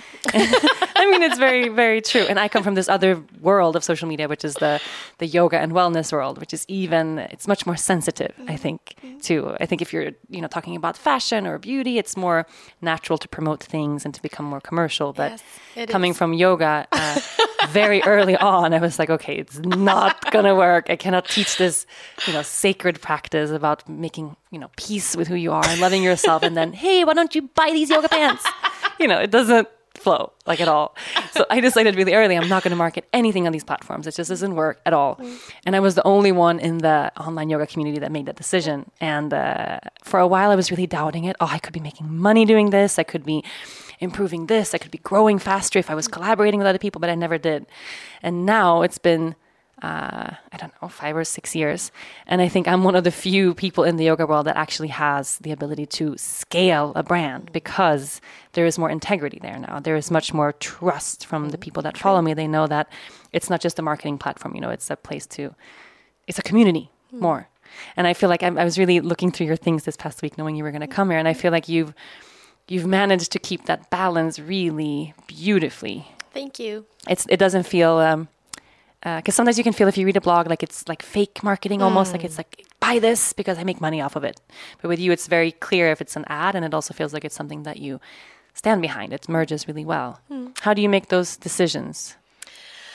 Speaker 2: I mean, it's very, very true. And I come from this other world of social media, which is the, the yoga and wellness world, which is even, it's much more sensitive, mm. I think, mm. too. I think if you're, you know, talking about fashion or beauty, it's more natural to promote things and to become more commercial. But
Speaker 3: yes,
Speaker 2: coming
Speaker 3: is.
Speaker 2: from yoga, uh, very early on, I was like, okay, it's not going to work. I cannot teach this, you know, sacred practice about making, you know, peace with who you are and loving yourself. And then, hey, why don't you buy these yoga pants? You know, it doesn't flow like at all. So I decided really early, I'm not going to market anything on these platforms. It just doesn't work at all. Mm. And I was the only one in the online yoga community that made that decision. And uh, for a while, I was really doubting it. Oh, I could be making money doing this. I could be improving this. I could be growing faster if I was collaborating with other people, but I never did. And now it's been, uh, I don't know, five or six years. And I think I'm one of the few people in the yoga world that actually has the ability to scale a brand because there is more integrity there now. There is much more trust from the people that follow me. They know that it's not just a marketing platform, you know, it's a place to, it's a community mm. more. And I feel like I, I was really looking through your things this past week, knowing you were going to come here. And I feel like you've, You've managed to keep that balance really beautifully.
Speaker 3: Thank you.
Speaker 2: It's it doesn't feel um because uh, sometimes you can feel if you read a blog like it's like fake marketing mm. almost, like it's like buy this because I make money off of it. But with you, it's very clear if it's an ad, and it also feels like it's something that you stand behind. It merges really well. Mm. How do you make those decisions?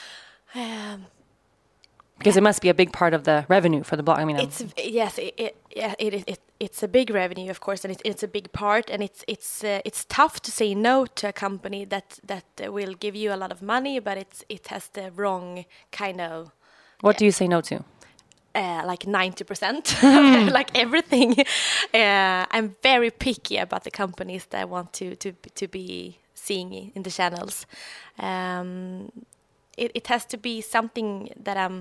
Speaker 3: Um,
Speaker 1: Because it must be a big part of the revenue for the blog. I mean,
Speaker 3: it's um, yes, it, it yeah, it is. It, it's a big revenue, of course, and it's it's a big part, and it's it's uh, it's tough to say no to a company that that uh, will give you a lot of money, but it's it has the wrong kind of.
Speaker 1: what yeah. do you say no to?
Speaker 3: Uh, like ninety percent, like everything. Uh, I'm very picky about the companies that I want to to to be seeing in the channels. Um, it it has to be something that I'm.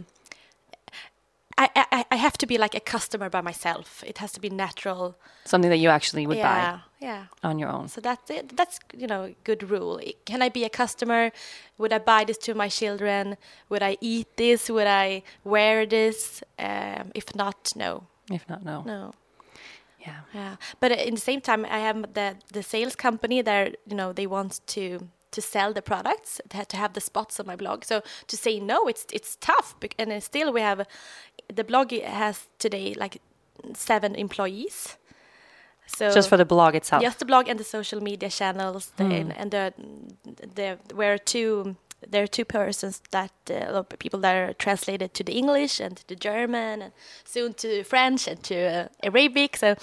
Speaker 3: I, I I have to be like a customer by myself. It has to be natural.
Speaker 1: Something that you actually would
Speaker 3: yeah,
Speaker 1: buy
Speaker 3: yeah.
Speaker 1: on your own.
Speaker 3: So that's it. That's, you know, good rule. Can I be a customer? Would I buy this to my children? Would I eat this? Would I wear this? Um, if not, no.
Speaker 1: If not, no.
Speaker 3: No.
Speaker 1: Yeah.
Speaker 3: Yeah. But in the same time, I have the the sales company that, you know, they want to to sell the products, to have the spots on my blog. So to say no, it's it's tough. And then still we have, the blog has today like seven employees. So
Speaker 1: just for the blog itself?
Speaker 3: Just the blog and the social media channels. The,
Speaker 1: mm.
Speaker 3: and, and the, the, we're two, there are two persons that, uh, people that are translated to the English and to the German and soon to French and to uh, Arabic. So,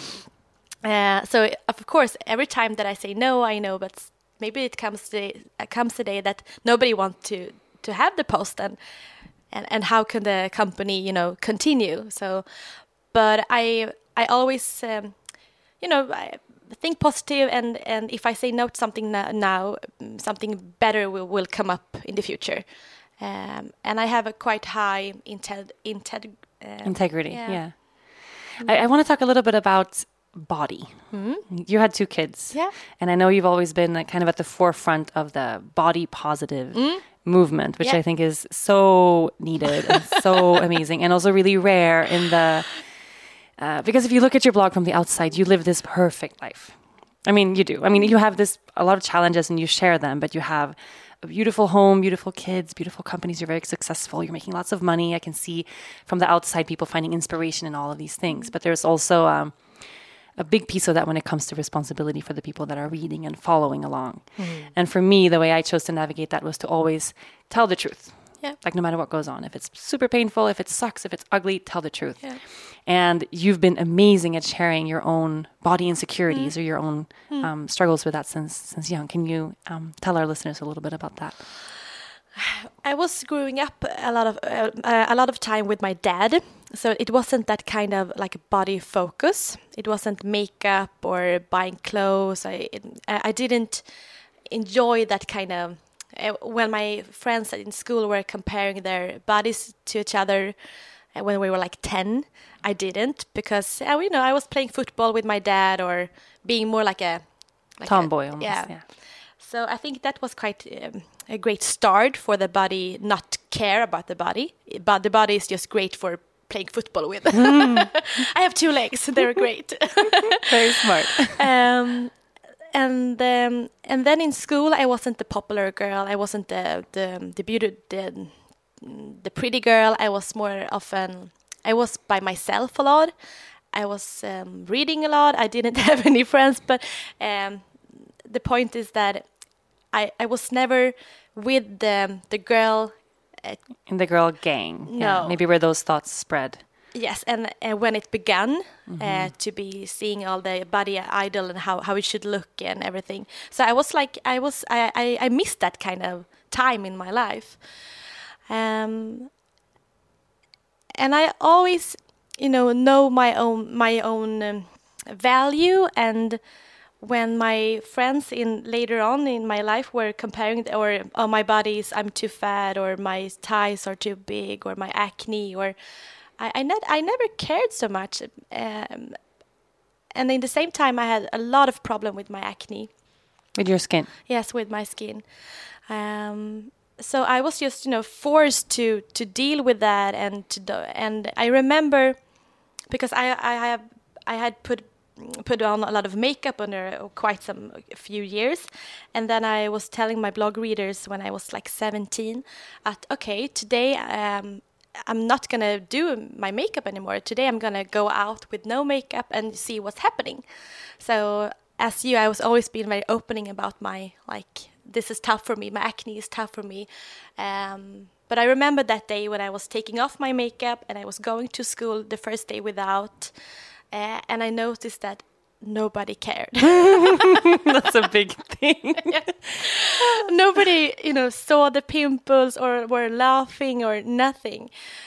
Speaker 3: uh, so of course, every time that I say no, I know, but maybe it comes to uh, comes a day that nobody wants to to have the post, and and and how can the company, you know, continue? So, but I I always um, you know, I think positive, and and if I say no to something now, now something better will will come up in the future, um, and I have a quite high inte- inte- uh,
Speaker 1: integrity. Yeah,
Speaker 3: yeah.
Speaker 1: I, I want to talk a little bit about body.
Speaker 3: Mm-hmm.
Speaker 1: You had two kids,
Speaker 3: yeah,
Speaker 1: and I know you've always been like kind of at the forefront of the body positive
Speaker 3: mm.
Speaker 1: movement, which
Speaker 3: yeah.
Speaker 1: I think is so needed and so amazing, and also really rare in the uh, because if you look at your blog from the outside, you live this perfect life. I mean, you do. I mean, you have this a lot of challenges, and you share them, but you have a beautiful home, beautiful kids, beautiful companies. You're very successful. You're making lots of money. I can see from the outside people finding inspiration in all of these things, but there's also um, a big piece of that when it comes to responsibility for the people that are reading and following along. Mm. And for me, the way I chose to navigate that was to always tell the truth.
Speaker 3: Yeah.
Speaker 1: Like no matter what goes on. If it's super painful, if it sucks, if it's ugly, tell the truth.
Speaker 3: Yeah.
Speaker 1: And you've been amazing at sharing your own body insecurities mm. or your own mm. um, struggles with that since since young. Can you um, tell our listeners a little bit about that?
Speaker 3: I was growing up a lot of uh, a lot of time with my dad, so it wasn't that kind of like body focus. It wasn't makeup or buying clothes. I it, I didn't enjoy that kind of. Uh, when my friends in school were comparing their bodies to each other uh, when we were like ten, I didn't, because uh, you know, I was playing football with my dad or being more like a like
Speaker 1: tomboy
Speaker 3: a,
Speaker 1: almost.
Speaker 3: Yeah.
Speaker 1: yeah.
Speaker 3: So I think that was quite um, a great start for the body not care about the body, but the body is just great for playing football with. Mm. I have two legs; they're great.
Speaker 1: Very smart.
Speaker 3: um, and um, and then in school, I wasn't the popular girl. I wasn't the the the beauty the the pretty girl. I was more often. I was by myself a lot. I was um, reading a lot. I didn't have any friends, but um, the point is that I, I was never with the the girl. Uh,
Speaker 1: In the girl gang.
Speaker 3: No.
Speaker 1: Yeah, maybe where those thoughts spread.
Speaker 3: Yes, and uh, when it began
Speaker 1: mm-hmm.
Speaker 3: uh, to be seeing all the body idol and how, how it should look and everything. So I was like, I was, I, I, I missed that kind of time in my life. Um, and I always, you know, know my own, my own um, value, and when my friends in later on in my life were comparing, or oh, my body's, I'm too fat, or my thighs are too big, or my acne, or I I, ne- I never cared so much. Um, and in the same time, I had a lot of problem with my acne.
Speaker 1: With your skin?
Speaker 3: Yes, with my skin. Um, so I was just, you know, forced to to deal with that, and to do, and I remember because I I have I had put. put on a lot of makeup under quite some a few years, and then I was telling my blog readers when I was like seventeen at okay, today um, I'm not gonna do my makeup anymore. Today I'm gonna go out with no makeup and see what's happening. So as you, I was always being very opening about my, like, this is tough for me, my acne is tough for me, um, but I remember that day when I was taking off my makeup and I was going to school the first day without, uh, and I noticed that nobody cared.
Speaker 1: That's a big thing.
Speaker 3: Nobody, you know, saw the pimples or were laughing or nothing.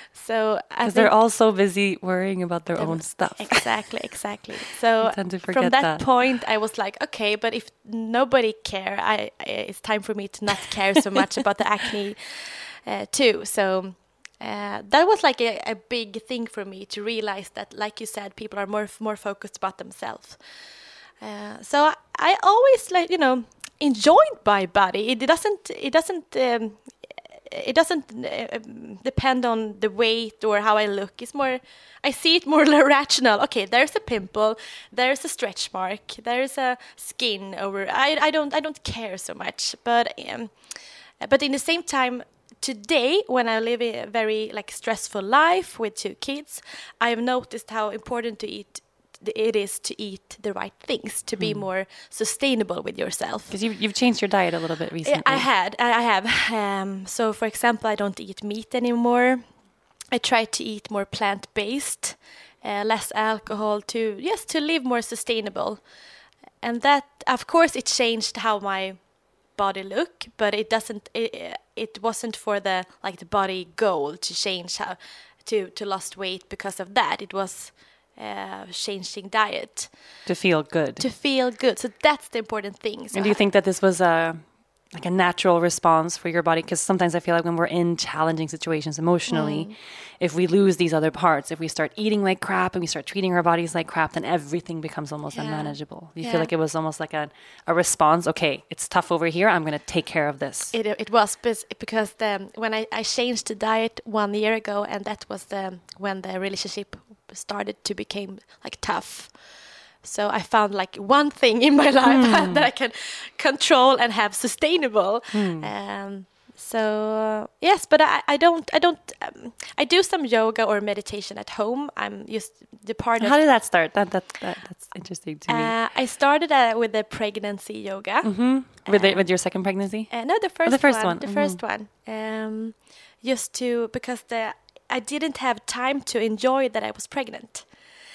Speaker 3: So
Speaker 1: because they're all so busy worrying about their own stuff.
Speaker 3: Exactly, exactly. So
Speaker 1: tend to
Speaker 3: from
Speaker 1: forget
Speaker 3: that,
Speaker 1: that
Speaker 3: point, I was like, okay, but if nobody care, I, I it's time for me to not care so much about the acne uh, too. So uh, that was like a, a big thing for me to realize that, like you said, people are more more focused about themselves. Uh, so I, I always like you know enjoyed my body. It doesn't it doesn't. Um, It doesn't uh, depend on the weight or how I look. It's more, I see it more rational. Okay, there's a pimple, there's a stretch mark, there's a skin over. I I don't I don't care so much. But um, but in the same time, today when I live a very like stressful life with two kids, I have noticed how important to eat. It is to eat the right things, to be mm. more sustainable with yourself.
Speaker 1: Because you've, you've changed your diet a little bit recently.
Speaker 3: I had, I have. Um, so, for example, I don't eat meat anymore. I try to eat more plant-based, uh, less alcohol, to yes, to live more sustainable. And that, of course, it changed how my body look, but it doesn't. It, it wasn't for the like the body goal to change how to to lost weight because of that. It was. Uh, changing diet
Speaker 1: to feel good
Speaker 3: to feel good so that's the important thing. So
Speaker 1: and do you think that this was a like a natural response for your body? Because sometimes I feel like when we're in challenging situations emotionally, mm. if we lose these other parts, if we start eating like crap and we start treating our bodies like crap, then everything becomes almost yeah. unmanageable. You yeah. feel like it was almost like a, a response. Okay, it's tough over here, I'm going to take care of this.
Speaker 3: It it was because the, when I, I changed the diet one year ago, and that was the when the relationship started to become like tough. So I found like one thing in my life mm. that I can control and have sustainable. Mm. Um, so uh, yes, but I, I don't I don't um, I do some yoga or meditation at home. I'm just the part
Speaker 1: How
Speaker 3: of.
Speaker 1: How did that start? That that, that that's interesting to
Speaker 3: uh,
Speaker 1: me.
Speaker 3: I started uh, with the pregnancy yoga.
Speaker 1: Mm-hmm. With
Speaker 3: uh,
Speaker 1: the, with your second pregnancy?
Speaker 3: Uh, no, the first,
Speaker 1: oh, the first
Speaker 3: one.
Speaker 1: one.
Speaker 3: The
Speaker 1: mm-hmm.
Speaker 3: first one. Um, just to because the I didn't have time to enjoy that I was pregnant.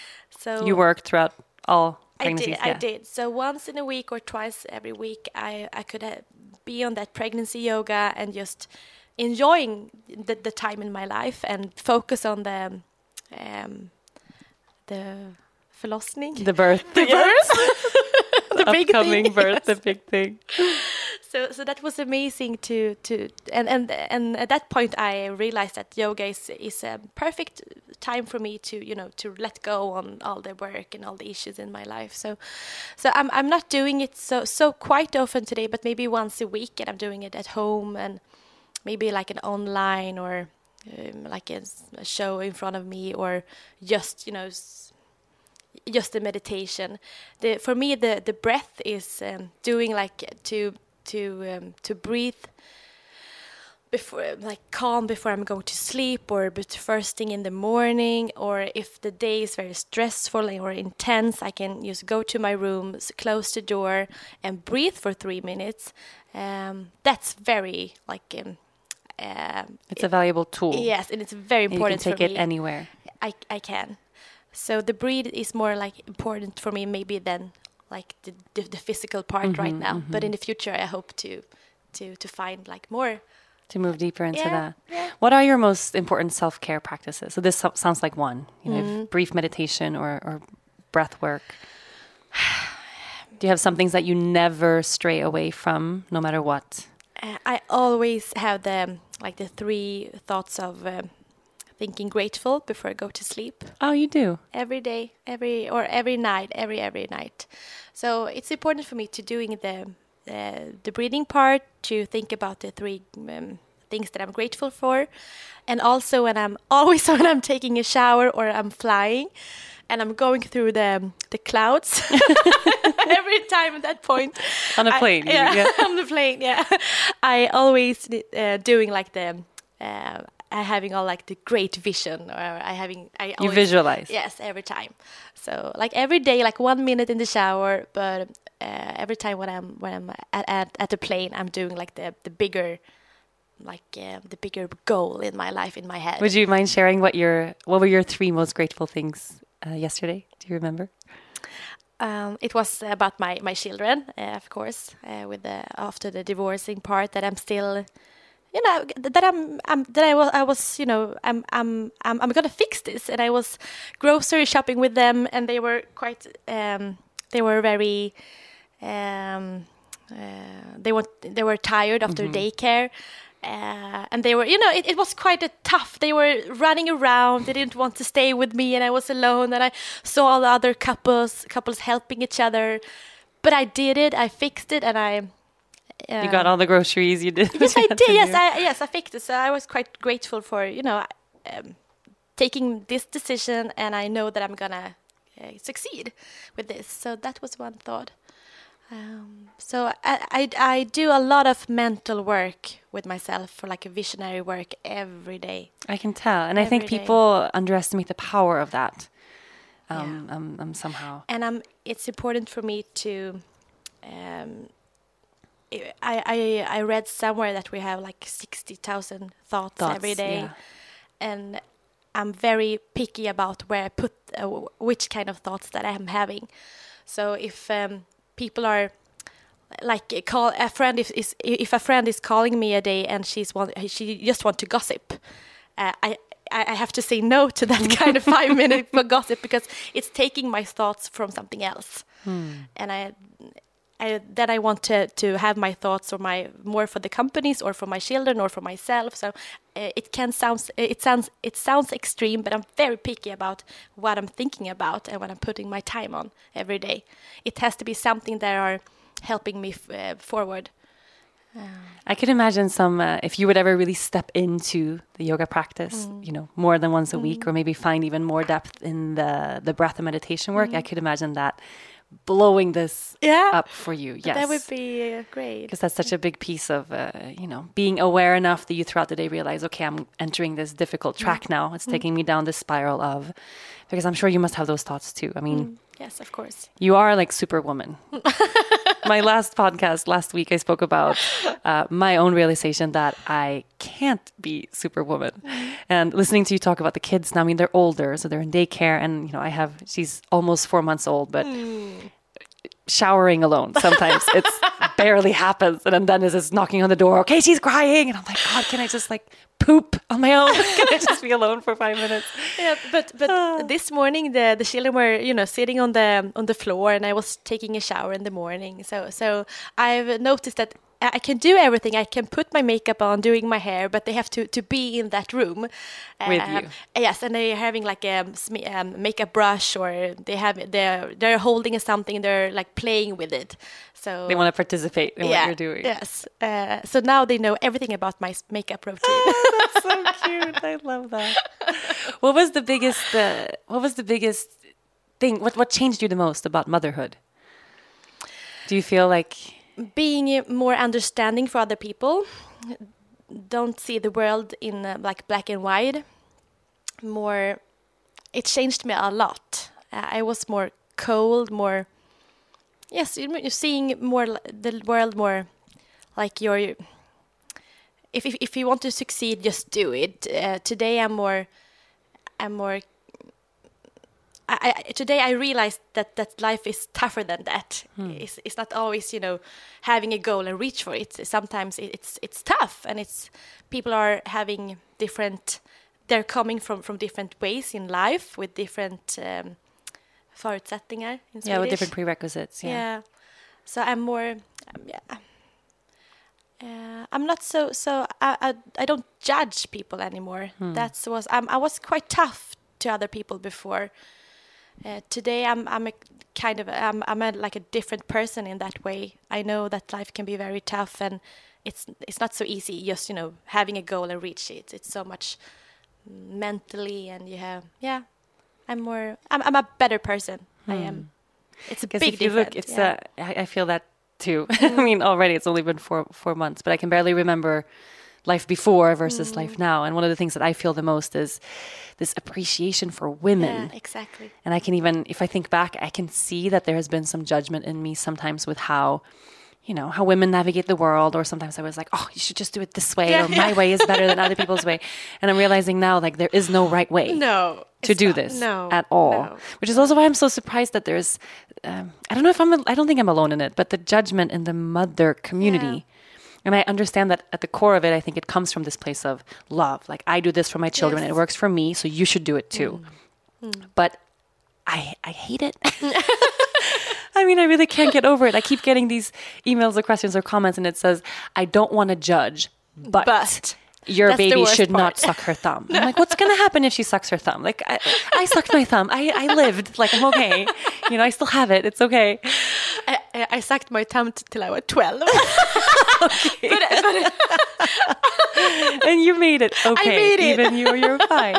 Speaker 3: So
Speaker 1: you worked throughout all pregnancies?
Speaker 3: I did.
Speaker 1: Yeah.
Speaker 3: I did. So once in a week or twice every week, I I could have, be on that pregnancy yoga and just enjoying the, the time in my life and focus on the um, the förlossning,
Speaker 1: the birth,
Speaker 3: the birth, the big
Speaker 1: upcoming
Speaker 3: thing.
Speaker 1: birth,
Speaker 3: Yes.
Speaker 1: the big thing.
Speaker 3: So, so that was amazing to to and and and at that point I realized that yoga is is a perfect time for me to you know to let go on all the work and all the issues in my life. So, so I'm I'm not doing it so so quite often today, but maybe once a week, and I'm doing it at home and maybe like an online or um, like a, a show in front of me or just you know. S- just the meditation. The for me the the breath is um, doing like to. to um, to breathe before like calm before I'm going to sleep or but first thing in the morning, or if the day is very stressful or intense, I can just go to my room, close the door and breathe for three minutes. Um, that's very like um, uh,
Speaker 1: it's a valuable tool.
Speaker 3: Yes, and it's very important.
Speaker 1: You can take
Speaker 3: for
Speaker 1: it
Speaker 3: me.
Speaker 1: anywhere.
Speaker 3: I I can. So the breathe is more like important for me maybe than like the, the the physical part mm-hmm, right now, mm-hmm. but in the future I hope to to to find like more
Speaker 1: to move deeper into
Speaker 3: yeah,
Speaker 1: that.
Speaker 3: Yeah.
Speaker 1: What are your most important self-care practices? So this so- sounds like one, you know,
Speaker 3: mm.
Speaker 1: brief meditation or, or breath work. Do you have some things that you never stray away from, no matter what?
Speaker 3: Uh, I always have the like the three thoughts of. Uh, Thinking grateful before I go to sleep.
Speaker 1: Oh, you do?
Speaker 3: Every day, every or every night, every every night. So it's important for me to doing the uh, the breathing part, to think about the three um, things that I'm grateful for, and also when I'm always when I'm taking a shower or I'm flying, and I'm going through the the clouds. Every time at that point
Speaker 1: on a plane,
Speaker 3: I, yeah,
Speaker 1: yeah.
Speaker 3: on the plane, yeah. I always uh, doing like the. Uh, I having all like the great vision, or I having I
Speaker 1: you
Speaker 3: always,
Speaker 1: visualize.
Speaker 3: Yes, every time. So like every day, like one minute in the shower, but uh, every time when I'm when I'm at, at at the plane, I'm doing like the the bigger like uh, the bigger goal in my life, in my head.
Speaker 1: Would you mind sharing what your what were your three most grateful things uh, yesterday? Do you remember?
Speaker 3: Um, it was about my my children, uh, of course, uh, with the after the divorcing part, that I'm still, you know, that I'm, I'm that I was I was you know I'm I'm I'm I'm gonna fix this, and I was grocery shopping with them, and they were quite um, they were very um, uh, they were they were tired after mm-hmm. daycare. Uh, and they were, you know, it, it was quite a tough. They were running around. They didn't want to stay with me, and I was alone. And I saw all the other couples, couples helping each other. But I did it. I fixed it, and I. Uh,
Speaker 1: you got all the groceries. You did.
Speaker 3: Yes, I did. Yes, I yes I fixed it. So I was quite grateful for you know um, taking this decision, and I know that I'm gonna uh, succeed with this. So that was one thought. Um, so I, I I do a lot of mental work with myself, for like a visionary work every day.
Speaker 1: I can tell, and every I think people day. underestimate the power of that. Um, yeah. um, um, somehow,
Speaker 3: and um, it's important for me to. Um, I I I read somewhere that we have like sixty thousand thoughts, thoughts every day, yeah. and I'm very picky about where I put uh, which kind of thoughts that I'm having. So if um, people are like call a friend if is if a friend is calling me a day and she's want she just want to gossip, uh, I I have to say no to that kind of five minute gossip, because it's taking my thoughts from something else, hmm. and I. I, then I want to, to have my thoughts or my more for the companies or for my children or for myself. So uh, it can sound it sounds it sounds extreme, but I'm very picky about what I'm thinking about and what I'm putting my time on every day. It has to be something that are helping me f- uh, forward. Um,
Speaker 1: I could imagine some uh, if you would ever really step into the yoga practice, mm. you know, more than once a mm. week, or maybe find even more depth in the the breath and meditation work. Mm. I could imagine that. Blowing this
Speaker 3: yeah.
Speaker 1: up for you. Yes.
Speaker 3: That would be uh, great.
Speaker 1: Because that's such a big piece of, uh, you know, being aware enough that you throughout the day realize, okay, I'm entering this difficult track mm. now. It's mm. taking me down this spiral of, because I'm sure you must have those thoughts too. I mean, mm.
Speaker 3: yes, of course.
Speaker 1: You are like Superwoman. My last podcast last week, I spoke about uh, my own realization that I can't be Superwoman. Mm. And listening to you talk about the kids now, I mean, they're older, so they're in daycare, and you know, I have she's almost four months old, but mm. showering alone sometimes it's barely happens, and then Dennis is knocking on the door. Okay, she's crying, and I'm like, God, can I just like poop on my own? Can I just be alone for five minutes?
Speaker 3: Yeah, but but uh. this morning the the children were you know sitting on the on the floor, and I was taking a shower in the morning. So so I've noticed that I can do everything. I can put my makeup on, doing my hair, but they have to, to be in that room
Speaker 1: with
Speaker 3: uh,
Speaker 1: you.
Speaker 3: Yes, and they're having like a um, makeup brush, or they have they're they're holding something. They're like playing with it. So
Speaker 1: they want to participate in
Speaker 3: yeah,
Speaker 1: what you're doing.
Speaker 3: Yes. Uh, so now they know everything about my makeup routine.
Speaker 1: Oh, that's so cute. I love that. What was the biggest? Uh, what was the biggest thing? What what changed you the most about motherhood? Do you feel like?
Speaker 3: Being more understanding for other people, don't see the world in uh, like black and white. More, it changed me a lot. Uh, I was more cold, more. Yes, you're seeing more the world more like you're. If if if you want to succeed, just do it. Uh, today I'm more, I'm more. I, I, today I realized that, that life is tougher than that. Hmm. It's, it's not always, you know, having a goal and reach for it. Sometimes it, it's it's tough, and it's people are having different. They're coming from, from different ways in life with different um, förutsättningar in Swedish.
Speaker 1: Yeah, with different prerequisites. Yeah.
Speaker 3: Yeah. So I'm more. Um, yeah. Uh, I'm not so so. I, I I don't judge people anymore. Hmm. That's was I'm, I was quite tough to other people before. Uh, today I'm I'm a kind of I'm I'm a, like a different person in that way. I know that life can be very tough, and it's it's not so easy just you know having a goal and reach it. It's so much mentally, and you have yeah. I'm more I'm I'm a better person. Hmm. I am. It's a big
Speaker 1: if you
Speaker 3: difference.
Speaker 1: Look, it's
Speaker 3: yeah.
Speaker 1: uh, I, I feel that too. Mm. I mean, already it's only been four four months, but I can barely remember life before versus mm. life now. And one of the things that I feel the most is this appreciation for women.
Speaker 3: Yeah, exactly.
Speaker 1: And I can even, if I think back, I can see that there has been some judgment in me sometimes with how you know, how women navigate the world, or sometimes I was like, oh, you should just do it this way,
Speaker 3: Yeah,
Speaker 1: or my
Speaker 3: yeah.
Speaker 1: way is better than other people's way. And I'm realizing now, like, there is no right way
Speaker 3: No.
Speaker 1: to
Speaker 3: it's
Speaker 1: do
Speaker 3: not.
Speaker 1: this
Speaker 3: No.
Speaker 1: at all.
Speaker 3: No.
Speaker 1: Which is also why I'm so surprised that there's, um, I don't know if I'm, I don't think I'm alone in it, but the judgment in the mother community. And I understand that at the core of it, I think it comes from this place of love. Like, I do this for my children,
Speaker 3: Yes.
Speaker 1: it works for me, so you should do it too.
Speaker 3: Mm. Mm.
Speaker 1: But I, I hate it. I mean, I really can't get over it. I keep getting these emails or questions or comments, and it says, I don't want to judge, but,
Speaker 3: But
Speaker 1: your
Speaker 3: that's the
Speaker 1: baby
Speaker 3: worst
Speaker 1: should
Speaker 3: part.
Speaker 1: not suck her thumb. I'm like, what's going to happen if she sucks her thumb? Like, I, I sucked my thumb. I, I lived. Like, I'm okay. You know, I still have it. It's okay.
Speaker 3: I, I- I sucked my thumb t- till I was twelve. but, but
Speaker 1: And you made it okay.
Speaker 3: made it.
Speaker 1: Even you, you're fine.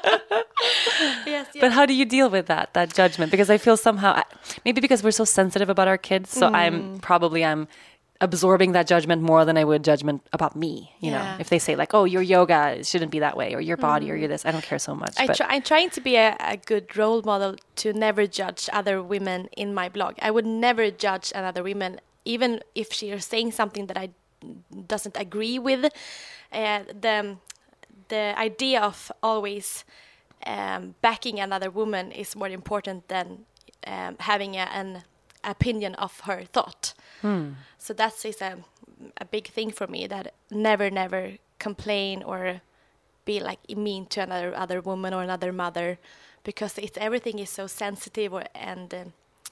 Speaker 3: yes, yes.
Speaker 1: But how do you deal with that, that judgment? Because I feel somehow, maybe because we're so sensitive about our kids, so
Speaker 3: Mm.
Speaker 1: I'm probably, I'm absorbing that judgment more than I would judgment about me. You know,
Speaker 3: Yeah.
Speaker 1: if they say like, oh, your yoga shouldn't be that way, or your body, or you're this, I don't care so much.
Speaker 3: I
Speaker 1: but
Speaker 3: try, I'm trying to be a, a good role model to never judge other women in my blog. I would never judge another woman, even if she is saying something that I doesn't agree with. Uh, the the idea of always um, backing another woman is more important than um, having a, an opinion of her thought. So that is a, a big thing for me, that never, never complain or be like mean to another other woman or another mother, because it's everything is so sensitive or, and um,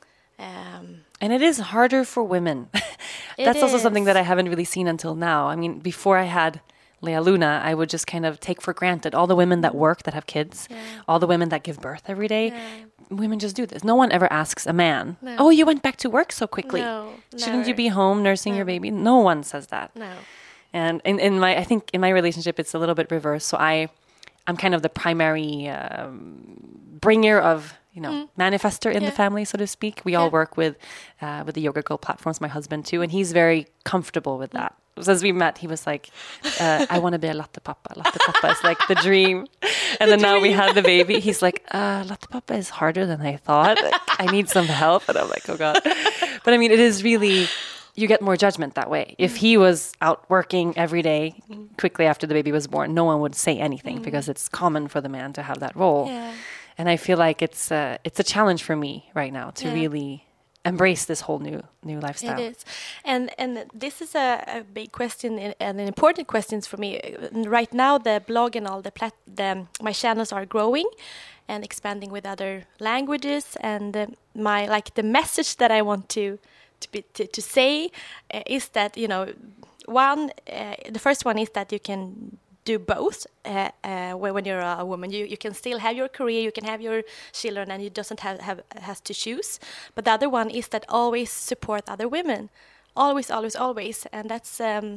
Speaker 3: um,
Speaker 1: And it is harder for women.
Speaker 3: It
Speaker 1: That's also
Speaker 3: is.
Speaker 1: something that I haven't really seen until now. I mean, before I had Lea Luna, I would just kind of take for granted all the women that work, that have kids,
Speaker 3: Yeah.
Speaker 1: all the women that give birth every day.
Speaker 3: Yeah.
Speaker 1: Women just do this. No one ever asks a man,
Speaker 3: No.
Speaker 1: oh, you went back to work so quickly.
Speaker 3: No,
Speaker 1: Shouldn't you
Speaker 3: never.
Speaker 1: be home nursing your
Speaker 3: No.
Speaker 1: baby? No one says that.
Speaker 3: no.
Speaker 1: And in, in my, I think in my relationship, it's a little bit reversed. So I, I'm kind of the primary um, bringer of, you know, manifester in
Speaker 3: Yeah.
Speaker 1: the family, so to speak. We all
Speaker 3: Yeah.
Speaker 1: work with, uh, with the Yoga Girl platforms, my husband too, and he's very comfortable with that. Since we met, he was like, uh, I want to be a latte papa. Latte papa is like the dream. And then now we had the baby. He's like, uh, latte papa is harder than I thought. Like, I need some help. And I'm like, oh God. But I mean, it is really, you get more judgment that way. If he was out working every day quickly after the baby was born, no one would say anything because it's common for the man to have that role.
Speaker 3: Yeah.
Speaker 1: And I feel like it's uh, it's a challenge for me right now to
Speaker 3: Yeah.
Speaker 1: really embrace this whole new new lifestyle.
Speaker 3: It is, and and this is a, a big question and an important question for me. Right now, the blog and all the plat- the my channels are growing and expanding with other languages, and uh, my like the message that I want to to be to, to say uh, is that, you know, one uh, the first one is that you can do both uh, uh, when, when you're a woman. You you can still have your career, you can have your children, and you doesn't have, have has to choose. But the other one is that always support other women, always, always, always, and that's um,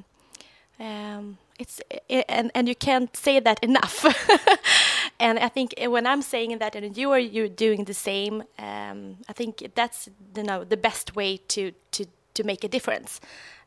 Speaker 3: um, it's I and and you can't say that enough. And I think when I'm saying that, and you are you doing the same, um, I think that's, you know, the best way to to to make a difference.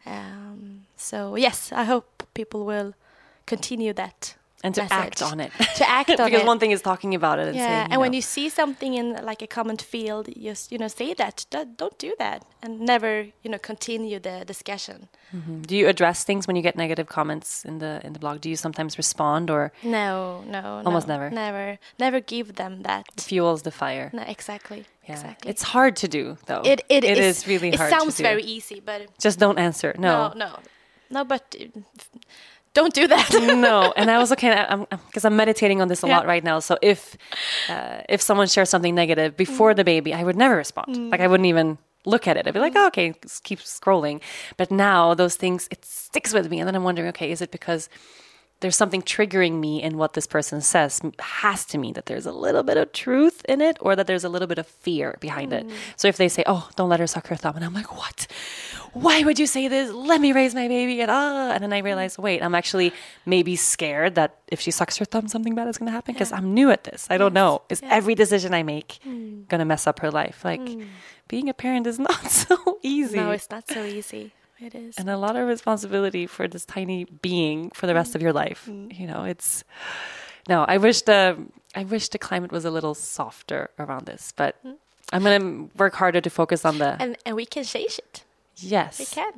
Speaker 3: Um, so yes, I hope people will continue that
Speaker 1: And to
Speaker 3: message.
Speaker 1: act on it.
Speaker 3: To act on
Speaker 1: because
Speaker 3: it.
Speaker 1: one thing is talking about it and
Speaker 3: Yeah,
Speaker 1: saying,
Speaker 3: and
Speaker 1: you
Speaker 3: when
Speaker 1: know,
Speaker 3: you see something in like a common field, just, you know, say that. Don't, don't do that, and never, you know, continue the discussion.
Speaker 1: Mhm. Do you address things when you get negative comments in the in the blog? Do you sometimes respond, or
Speaker 3: No, no,
Speaker 1: Almost
Speaker 3: no,
Speaker 1: never.
Speaker 3: never, never give them that.
Speaker 1: fuels the fire?
Speaker 3: No, exactly,
Speaker 1: Yeah.
Speaker 3: exactly.
Speaker 1: It's hard to do, though.
Speaker 3: it, it,
Speaker 1: it
Speaker 3: is,
Speaker 1: is really
Speaker 3: it
Speaker 1: hard.
Speaker 3: sounds
Speaker 1: to do.
Speaker 3: very easy, but
Speaker 1: Just don't answer.
Speaker 3: no, no, no, but uh, don't do that.
Speaker 1: No, and I was okay because I'm, I'm meditating on this a
Speaker 3: Yeah.
Speaker 1: lot right now. So if uh, if someone shares something negative before the baby, I would never respond. Like I wouldn't even look at it. I'd be like, oh, okay, just keep scrolling. But now those things, it sticks with me, and then I'm wondering, okay, is it because there's something triggering me in what this person says? Has to mean that there's a little bit of truth in it, or that there's a little bit of fear behind it. So if they say, oh, don't let her suck her thumb, and I'm like, what? Why would you say this? Let me raise my baby. And ah, and then I realize, wait, I'm actually maybe scared that if she sucks her thumb, something bad is going to happen because I'm new at this. I don't know. Is
Speaker 3: Yeah.
Speaker 1: every decision I make going to mess up her life? Like being a parent is not so easy.
Speaker 3: No, it's not so easy. It is.
Speaker 1: And a lot of responsibility for this tiny being for the rest of your life. You know, it's no. I wish the I wish the climate was a little softer around this, but I'm gonna work harder to focus on the
Speaker 3: and and we can change it.
Speaker 1: yes.
Speaker 3: We can.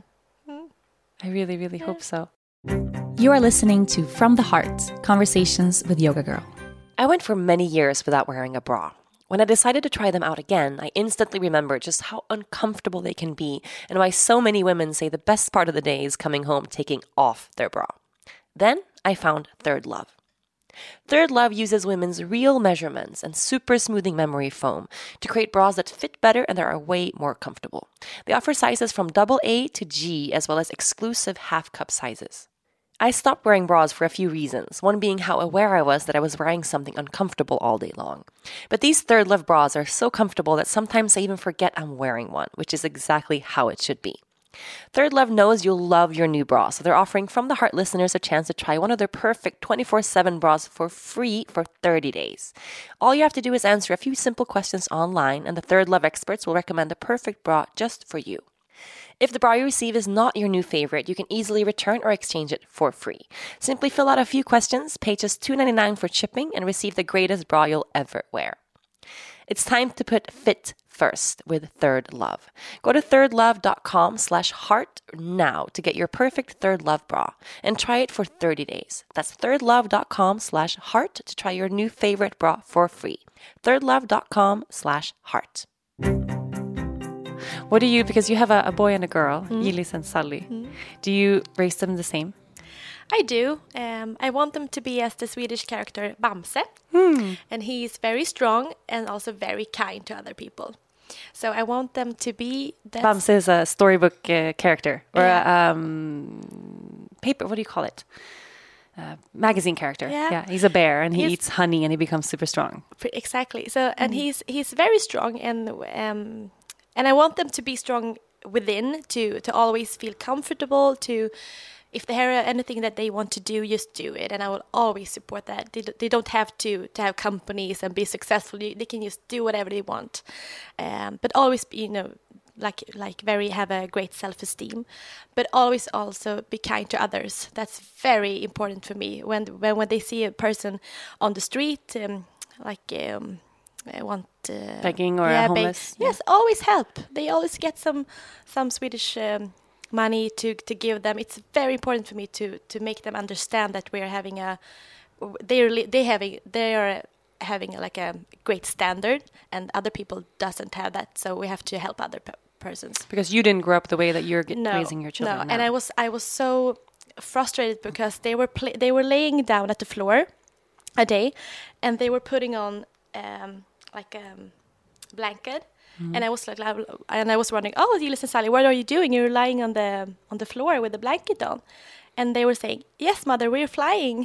Speaker 1: I really, really yeah. hope so.
Speaker 4: You are listening to From the Heart, Conversations with Yoga Girl.
Speaker 2: I went for many years without wearing a bra. When I decided to try them out again, I instantly remembered just how uncomfortable they can be and why so many women say the best part of the day is coming home taking off their bra. Then I found Third Love. Third Love uses women's real measurements and super smoothing memory foam to create bras that fit better and that are way more comfortable. They offer sizes from double A to G as well as exclusive half cup sizes. I stopped wearing bras for a few reasons, one being how aware I was that I was wearing something uncomfortable all day long. But these Third Love bras are so comfortable that sometimes I even forget I'm wearing one, which is exactly how it should be. Third Love knows you'll love your new bra, so they're offering From the Heart listeners a chance to try one of their perfect twenty-four seven bras for free for thirty days. All you have to do is answer a few simple questions online, and the Third Love experts will recommend the perfect bra just for you. If the bra you receive is not your new favorite, you can easily return or exchange it for free. Simply fill out a few questions, pay just two dollars and ninety-nine cents for shipping, and receive the greatest bra you'll ever wear. It's time to put fit first with Third Love. Go to thirdlove.com slash heart now to get your perfect Third Love bra and try it for thirty days. That's thirdlove.com slash heart to try your new favorite bra for free. thirdlove.com slash heart.
Speaker 1: What do you, because you have a, a boy and a girl, mm. Gillis and Sally,
Speaker 3: mm.
Speaker 1: do you raise them the same?
Speaker 3: I do. Um, I want them to be as the Swedish character Bamse.
Speaker 1: Mm.
Speaker 3: And he is very strong and also very kind to other people. So I want them to be...
Speaker 1: Bamse is a storybook uh, character or yeah. a um, paper, what do you call it? Uh, magazine character.
Speaker 3: Yeah.
Speaker 1: yeah, he's a bear and he
Speaker 3: he's,
Speaker 1: eats honey and he becomes super strong.
Speaker 3: Exactly. So and mm. he's he's very strong and um, and I want them to be strong within to to always feel comfortable to. If they have anything that they want to do, just do it. And I will always support that. They, they don't have to, to have companies and be successful. They can just do whatever they want. Um, but always be, you know, like like very have a great self-esteem. But always also be kind to others. That's very important for me. When when, when they see a person on the street, um, like... Um, I want uh,
Speaker 1: begging or
Speaker 3: yeah,
Speaker 1: homeless.
Speaker 3: Beg- yes, always help. They always get some some Swedish... Um, money to to give them. It's very important for me to to make them understand that we are having a they're they having they are having like a great standard and other people doesn't have that, so we have to help other pe- persons
Speaker 1: because you didn't grow up the way that you're get,
Speaker 3: no,
Speaker 1: raising your children
Speaker 3: no
Speaker 1: now.
Speaker 3: And I was I was so frustrated because they were pl- they were laying down at the floor a day and they were putting on um like a um, blanket. Mm-hmm. And I was like, and I was wondering, oh, Gillis and Sally, what are you doing? You're lying on the on the floor with the blanket on, and they were saying, yes, mother, we're flying.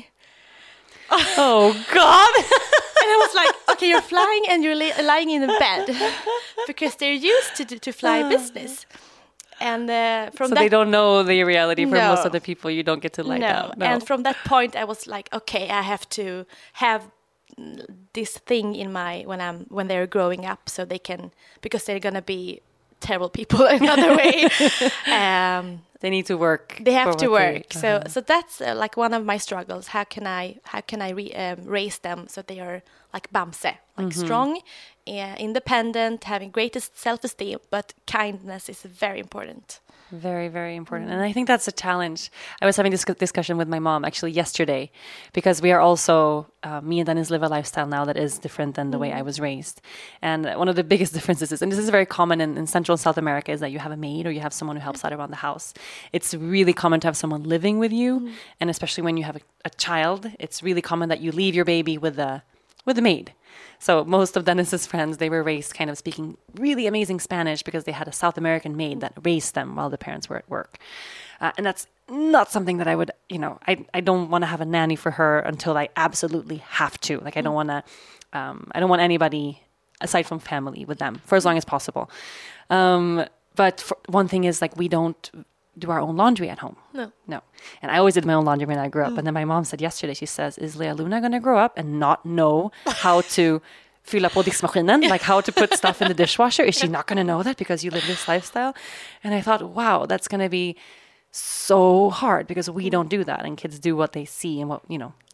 Speaker 1: Oh God!
Speaker 3: And I was like, okay, you're flying and you're li- lying in a bed because they're used to to fly business, and uh, from
Speaker 1: so
Speaker 3: that,
Speaker 1: they don't know the reality for
Speaker 3: no,
Speaker 1: most of the people. You don't get to lie
Speaker 3: no.
Speaker 1: down. No,
Speaker 3: and from that point, I was like, okay, I have to have this thing in my when I'm when they're growing up so they can because they're gonna be terrible people another way. um,
Speaker 1: they need to work.
Speaker 3: They have to work.
Speaker 1: They,
Speaker 3: so
Speaker 1: uh-huh.
Speaker 3: so that's uh, like one of my struggles. How can I how can I re, um, raise them so they are like Bamse, like
Speaker 1: mm-hmm.
Speaker 3: strong, uh, independent, having greatest self-esteem, but kindness is very important.
Speaker 1: Very, very important. And I think that's a challenge. I was having this discussion with my mom actually yesterday because we are also, uh, me and Dennis live a lifestyle now that is different than the mm. way I was raised. And one of the biggest differences is, and this is very common in, in Central and South America, is that you have a maid or you have someone who helps out around the house. It's really common to have someone living with you. Mm. And especially when you have a, a child, it's really common that you leave your baby with a with a maid. So most of Dennis's friends, they were raised kind of speaking really amazing Spanish because they had a South American maid that raised them while the parents were at work. Uh, and that's not something that I would, you know, I, I don't want to have a nanny for her until I absolutely have to. Like I don't want to, um, I don't want anybody aside from family with them for as long as possible. Um, but for, one thing is like we don't do our own laundry at home.
Speaker 3: No.
Speaker 1: No. And I always did my own laundry when I grew up. Mm. And then my mom said yesterday, she says, is Lea Luna going to grow up and not know how to fylla på diskmaskinen, like how to put stuff in the dishwasher? Is she not going to know that because you live this lifestyle? And I thought, wow, that's going to be so hard because we don't do that. And kids do what they see and what, you know,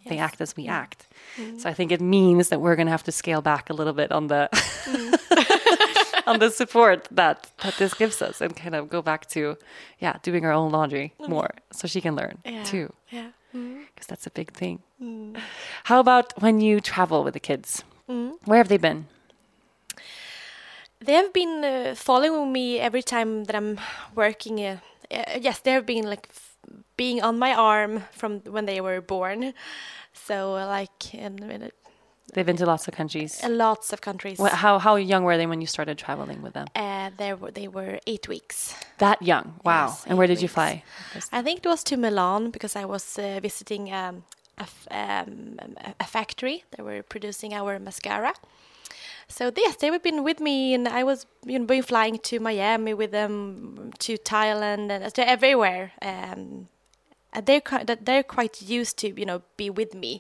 Speaker 1: They
Speaker 3: Yes.
Speaker 1: act as we act. So I think it means that we're going to have to scale back a little bit on the on the support that that this gives us, and kind of go back to yeah doing our own laundry more, so she can learn
Speaker 3: Yeah.
Speaker 1: too,
Speaker 3: Yeah. Mm.
Speaker 1: because that's a big thing. How about when you travel with the kids?
Speaker 3: Mm.
Speaker 1: Where have they been?
Speaker 3: They have been uh, following me every time that I'm working. Uh, uh, yes, they have been like f- being on my arm from when they were born. So uh, like in, in
Speaker 1: They've been to lots of countries.
Speaker 3: uh, lots of countries.
Speaker 1: Wha- How how young were they when you started traveling with them?
Speaker 3: Uh, they were they were eight weeks.
Speaker 1: That young? Wow.
Speaker 3: Yes,
Speaker 1: And where
Speaker 3: eight
Speaker 1: did you fly?
Speaker 3: I think it was to Milan because I was uh, visiting um, a, f- um, a- a factory. They were producing our mascara. So yes, they have been with me, and I was you know been flying to Miami with them, to Thailand, and to everywhere. Um, and they're ki- that they're quite used to you know be with me,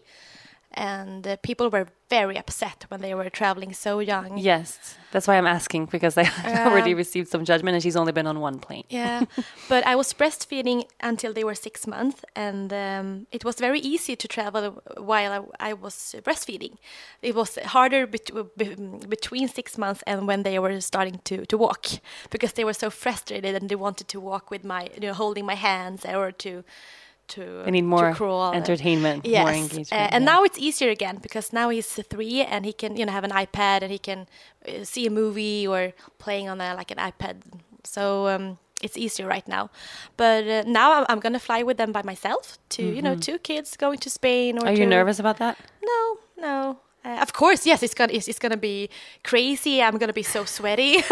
Speaker 3: and uh, people were very upset when they were traveling so young.
Speaker 1: Yes, that's why I'm asking, because I already received some judgment, and she's only been on one plane.
Speaker 3: Yeah, but I was breastfeeding until they were six months, and um, it was very easy to travel while I, I was breastfeeding. It was harder bet- be- between six months and when they were starting to, to walk, because they were so frustrated and they wanted to walk with my, you know, holding my hands or to. To,
Speaker 1: They need more
Speaker 3: to crawl.
Speaker 1: entertainment,
Speaker 3: yes.
Speaker 1: more engagement.
Speaker 3: Uh, and
Speaker 1: yeah.
Speaker 3: now it's easier again because now he's three and he can, you know, have an iPad and he can uh, see a movie or playing on a, like an iPad. So um, it's easier right now. But uh, now I'm, I'm going to fly with them by myself to, you know, two kids going to Spain. Or
Speaker 1: Are you
Speaker 3: to-
Speaker 1: nervous about that?
Speaker 3: No, no. Uh, of course, yes, it's gonna it's, it's gonna be crazy. I'm gonna be so sweaty.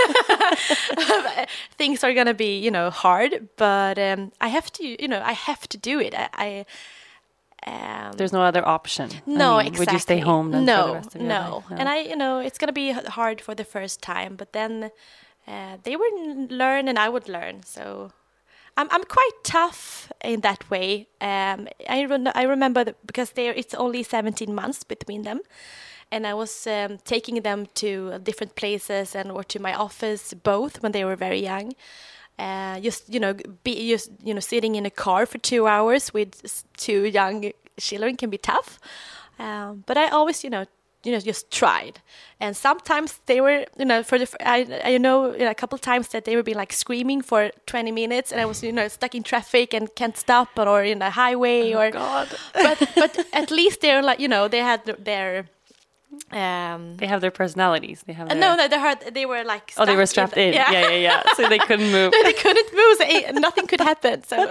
Speaker 3: Things are gonna be, you know, hard. But um, I have to, you know, I have to do it. I. I um,
Speaker 1: There's no other option.
Speaker 3: no,
Speaker 1: I mean,
Speaker 3: exactly.
Speaker 1: Would you stay home then
Speaker 3: no,
Speaker 1: for the rest of your
Speaker 3: no.
Speaker 1: life? No.
Speaker 3: And I, you know, it's gonna be h- hard for the first time, but then uh, they would n- learn and I would learn. So I'm I'm quite tough in that way. Um, I re- I remember that because they it's only seventeen months between them, and I was um, taking them to different places and or to my office both when they were very young. Uh, just you know, be just you know, sitting in a car for two hours with s- two young children can be tough. Um, but I always, you know, you know, just tried. And sometimes they were, you know, for the f- I, I know, you know a couple of times that they were being like screaming for twenty minutes, and I was, you know, stuck in traffic and can't stop, or in a highway, or.
Speaker 1: God.
Speaker 3: But but at least they're like, you know, they had their. Um,
Speaker 1: They have their personalities. They have
Speaker 3: uh,
Speaker 1: their...
Speaker 3: no, no, they had they were like.
Speaker 1: Oh, they were
Speaker 3: stuck
Speaker 1: strapped in. Yeah, yeah, yeah. So they couldn't move.
Speaker 3: they couldn't move. So eh, nothing could happen. So,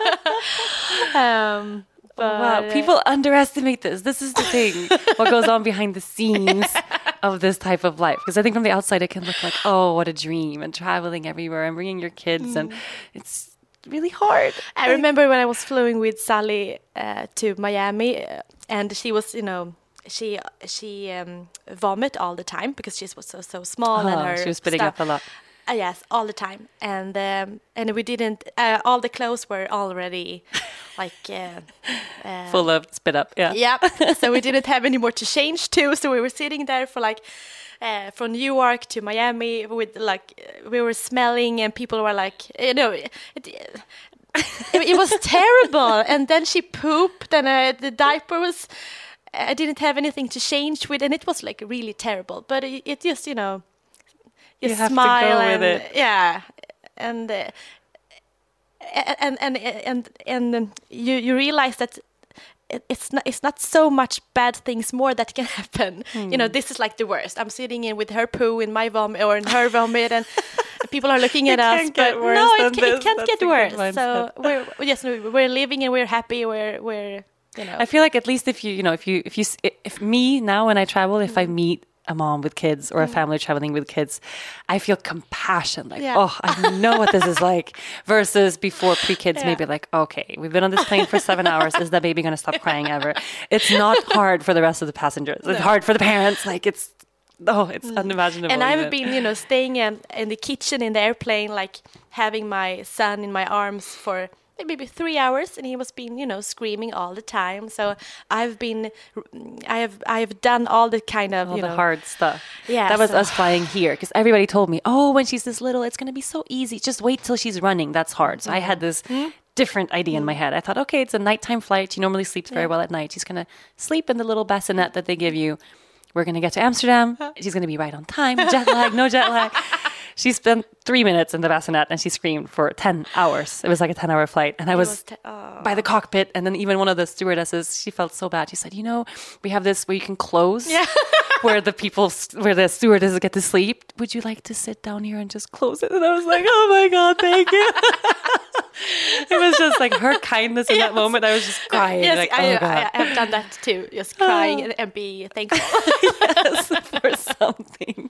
Speaker 3: um, but,
Speaker 1: Wow,
Speaker 3: uh,
Speaker 1: people underestimate this. This is the thing. What goes on behind the scenes of this type of life? Because I think from the outside it can look like, oh, what a dream, and traveling everywhere and bringing your kids, and it's really hard.
Speaker 3: I remember when I was flying with Sally uh, to Miami, uh, and she was, you know, she she um, vomit all the time because she was so so small, and
Speaker 1: Oh,
Speaker 3: her
Speaker 1: she was spitting
Speaker 3: stuff-
Speaker 1: up a lot.
Speaker 3: Uh, yes, all the time, and um, and we didn't. Uh, all the clothes were already like. Uh, uh,
Speaker 1: Full of spit up. Yeah.
Speaker 3: Yep. So we didn't have any more to change to. So we were sitting there for like uh, from New York to Miami with like uh, we were smelling, and people were like, you know, it, it, it was terrible. And then she pooped, and uh, the diaper was. I didn't have anything to change with, and it was like really terrible. But it, it just, you know, you,
Speaker 1: You have to
Speaker 3: smile
Speaker 1: go with
Speaker 3: and
Speaker 1: it.
Speaker 3: yeah, and. Uh, and and and and um, you you realize that it, it's not it's not so much bad things more that can happen. You know, this is like the worst. I'm sitting in with her poo in my vomit or in her vomit, and people are looking at
Speaker 1: It
Speaker 3: us.
Speaker 1: can't get
Speaker 3: but
Speaker 1: worse
Speaker 3: no,
Speaker 1: than
Speaker 3: it, ca- it
Speaker 1: this.
Speaker 3: can't
Speaker 1: That's
Speaker 3: get
Speaker 1: a good
Speaker 3: worse.
Speaker 1: mindset.
Speaker 3: So we're yes, no, we're living and we're happy. We're we're you know.
Speaker 1: I feel like at least if you, you know, if you, if you, s- if me now when I travel, if I meet a mom with kids or a family traveling with kids, I feel compassion. Like,
Speaker 3: Yeah.
Speaker 1: oh, I know what this is like. Versus before pre-kids,
Speaker 3: Yeah.
Speaker 1: maybe like, okay, we've been on this plane for seven hours. Is that baby going to stop crying ever? It's not hard for the rest of the passengers. It's hard for the parents. Like it's, oh, it's unimaginable.
Speaker 3: And I've
Speaker 1: even.
Speaker 3: been, you know, staying in, in the kitchen in the airplane, like having my son in my arms for maybe three hours, and he was being, you know, screaming all the time. So I've been, I have, I have done all the kind of,
Speaker 1: all
Speaker 3: you
Speaker 1: the
Speaker 3: know,
Speaker 1: hard stuff.
Speaker 3: Yeah,
Speaker 1: that was
Speaker 3: so-
Speaker 1: us flying here because everybody told me, oh, when she's this little, it's going to be so easy. Just wait till she's running. That's hard. So I had this different idea in my head. I thought, okay, it's a nighttime flight. She normally sleeps very
Speaker 3: Yeah.
Speaker 1: well at night. She's going to sleep in the little bassinet that they give you. We're going to get to Amsterdam. She's going to be right on time. Jet lag, no jet lag. She spent three minutes in the bassinet and she screamed for ten hours. It was like a ten-hour flight. And I
Speaker 3: It
Speaker 1: was,
Speaker 3: was te- oh.
Speaker 1: by the cockpit. And then even one of the stewardesses, she felt so bad. She said, you know, we have this where you can close.
Speaker 3: Yeah.
Speaker 1: where the people, where the stewardesses get to sleep. Would you like to sit down here and just close it? And I was like, oh my God, thank you. It was just like her kindness in
Speaker 3: Yes.
Speaker 1: that moment. I was just crying.
Speaker 3: Yes,
Speaker 1: like,
Speaker 3: I,
Speaker 1: oh God.
Speaker 3: I, I have done that too. Just crying and, and be thankful.
Speaker 1: Yes, for something.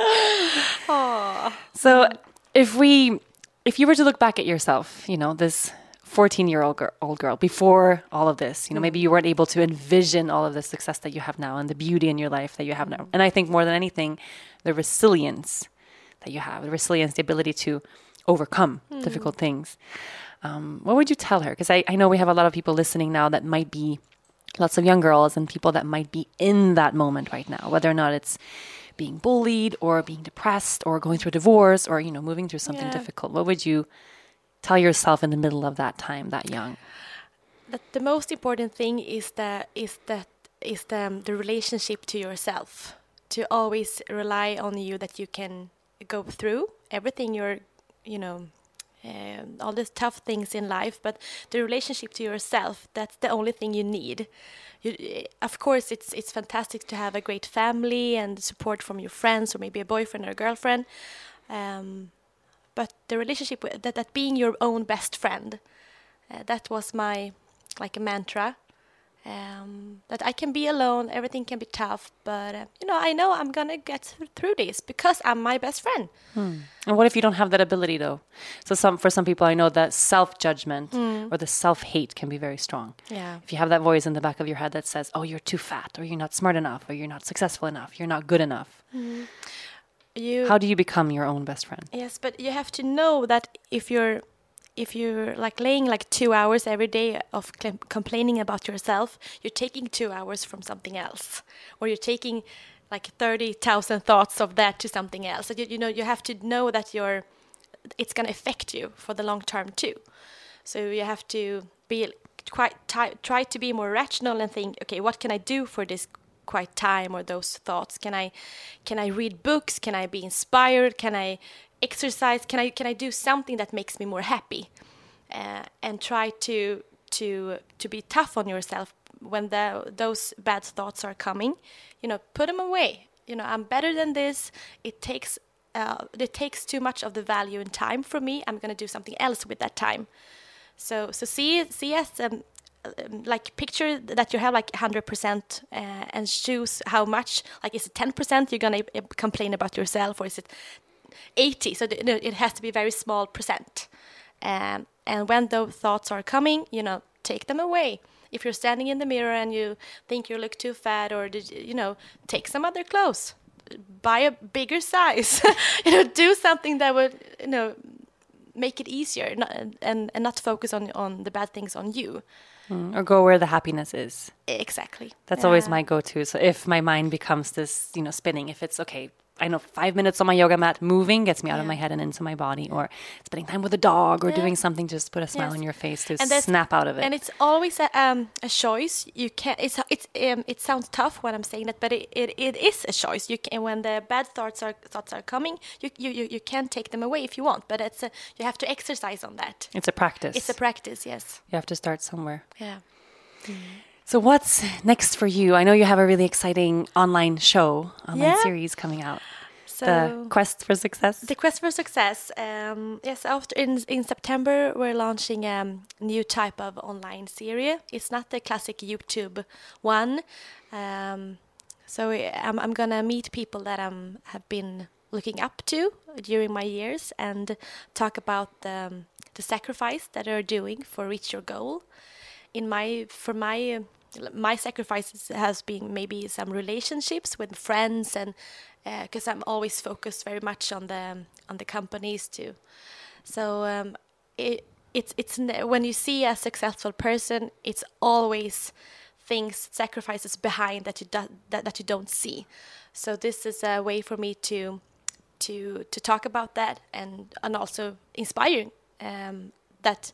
Speaker 3: Aw.
Speaker 1: So if we, if you were to look back at yourself, you know, this fourteen-year-old girl, old girl before all of this, you know, maybe you weren't able to envision all of the success that you have now and the beauty in your life that you have now. And I think more than anything, the resilience that you have, the resilience, the ability to overcome difficult things. Um, what would you tell her? Because I, I know we have a lot of people listening now that might be lots of young girls and people that might be in that moment right now, whether or not it's being bullied or being depressed or going through a divorce or, you know, moving through something
Speaker 3: Yeah.
Speaker 1: difficult. What would you tell yourself in the middle of that time, that young?
Speaker 3: That the most important thing is that is that is the um, the relationship to yourself. To always rely on you, that you can go through everything you're, you know, um, all the tough things in life, but the relationship to yourself, that's the only thing you need. You, eh, of course, it's it's fantastic to have a great family and support from your friends or maybe a boyfriend or a girlfriend. Um, but the relationship with that, that being your own best friend, uh, that was my like a mantra. Um, that I can be alone, everything can be tough, but uh, you know, I know I'm gonna get th- through this because I'm my best friend.
Speaker 1: And what if you don't have that ability, though? So some for some people, I know that self-judgment or the self-hate can be very strong.
Speaker 3: Yeah.
Speaker 1: If you have that voice in the back of your head that says, oh, you're too fat, or you're not smart enough, or you're not successful enough, you're not good enough.
Speaker 3: You
Speaker 1: How do you become your own best friend?
Speaker 3: yes, but you have to know that if you're if you're like laying like two hours every day of cl- complaining about yourself, you're taking two hours from something else, or you're taking like thirty thousand thoughts of that to something else. So you, you know, you have to know that you're, it's going to affect you for the long term too. So you have to be quite ti try to be more rational and think, okay, what can I do for this quiet time or those thoughts? Can I, can I read books? Can I be inspired? Can I exercise? Can I can I do something that makes me more happy? Uh, and try to to to be tough on yourself when the, those bad thoughts are coming. You know, put them away. You know, I'm better than this. It takes uh, it takes too much of the value and time from me. I'm gonna do something else with that time. So so see see as um, um, like picture that you have like one hundred percent uh, and choose how much. Like, is it ten percent you're gonna uh, complain about yourself, or is it eighty? So th- no, it has to be very small percent. Um, and when those thoughts are coming, you know, take them away. If you're standing in the mirror and you think you look too fat, or did you, you know, take some other clothes, buy a bigger size, you know, do something that would, you know, make it easier, not, and and not focus on on the bad things on you.
Speaker 1: Mm, or go where the happiness is.
Speaker 3: Exactly.
Speaker 1: That's always
Speaker 3: Uh,
Speaker 1: my go-to. So if my mind becomes this, you know, spinning, if it's okay, I know five minutes on my yoga mat moving gets me out of
Speaker 3: Yeah.
Speaker 1: my head and into my body, or spending time with a dog, or
Speaker 3: Yeah.
Speaker 1: doing something, just put a smile
Speaker 3: Yes.
Speaker 1: on your face to
Speaker 3: And that's-
Speaker 1: snap out of it.
Speaker 3: And it's always a, um, a choice. You can. It's it's um, it sounds tough when I'm saying that, but it, it, it is a choice. You can, when the bad thoughts are thoughts are coming, you you, you, you can take them away if you want, but it's a, you have to exercise on that.
Speaker 1: It's a practice.
Speaker 3: It's a practice. Yes.
Speaker 1: You have to start somewhere.
Speaker 3: Yeah.
Speaker 1: So what's next for you? I know you have a really exciting online show, online
Speaker 3: Yeah.
Speaker 1: series coming out.
Speaker 3: So
Speaker 1: The Quest for Success.
Speaker 3: The Quest for Success. Um, yes, after in in September we're launching a um, new type of online series. It's not the classic YouTube one. Um, so I'm I'm gonna meet people that I'm have been looking up to during my years and talk about the um, the sacrifice that they're doing for reach your goal. In my for my uh, my sacrifices has been maybe some relationships with friends, and because uh, I'm always focused very much on the on the companies too. So um, it it's it's when you see a successful person, it's always things, sacrifices behind that you do, that that you don't see. So this is a way for me to to to talk about that, and and also inspiring um, that.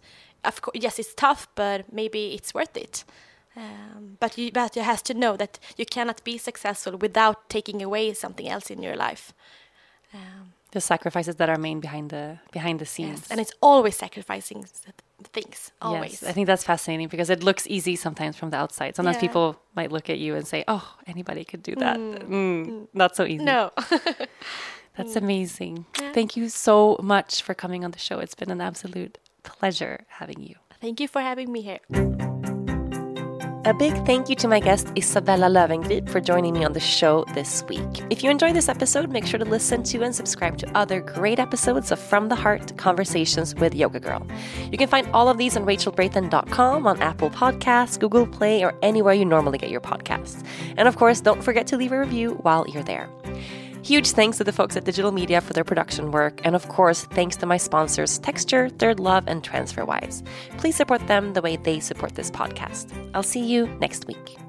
Speaker 3: of course, yes, it's tough, but maybe it's worth it. Um, but you but you have to know that you cannot be successful without taking away something else in your life. Um,
Speaker 1: the sacrifices that are made behind the behind the scenes.
Speaker 3: Yes, and it's always sacrificing things. Always.
Speaker 1: Yes, I think that's fascinating because it looks easy sometimes from the outside. Sometimes
Speaker 3: yeah.
Speaker 1: people might look at you and say, "Oh, anybody could do that." Mm. Mm, not so easy.
Speaker 3: No.
Speaker 1: That's amazing. Yeah. Thank you so much for coming on the show. It's been an absolute pleasure having you.
Speaker 3: Thank you for having me here.
Speaker 2: A big thank you to my guest Isabella Löwengrip for joining me on the show this week. If you enjoyed this episode, make sure to listen to and subscribe to other great episodes of From the Heart Conversations with Yoga Girl. You can find all of these on rachel braithen dot com, on Apple Podcasts, Google Play, or anywhere you normally get your podcasts. And of course, don't forget to leave a review while you're there. Huge thanks to the folks at Digital Media for their production work. And of course, thanks to my sponsors, Texture, Third Love, and TransferWise. Please support them the way they support this podcast. I'll see you next week.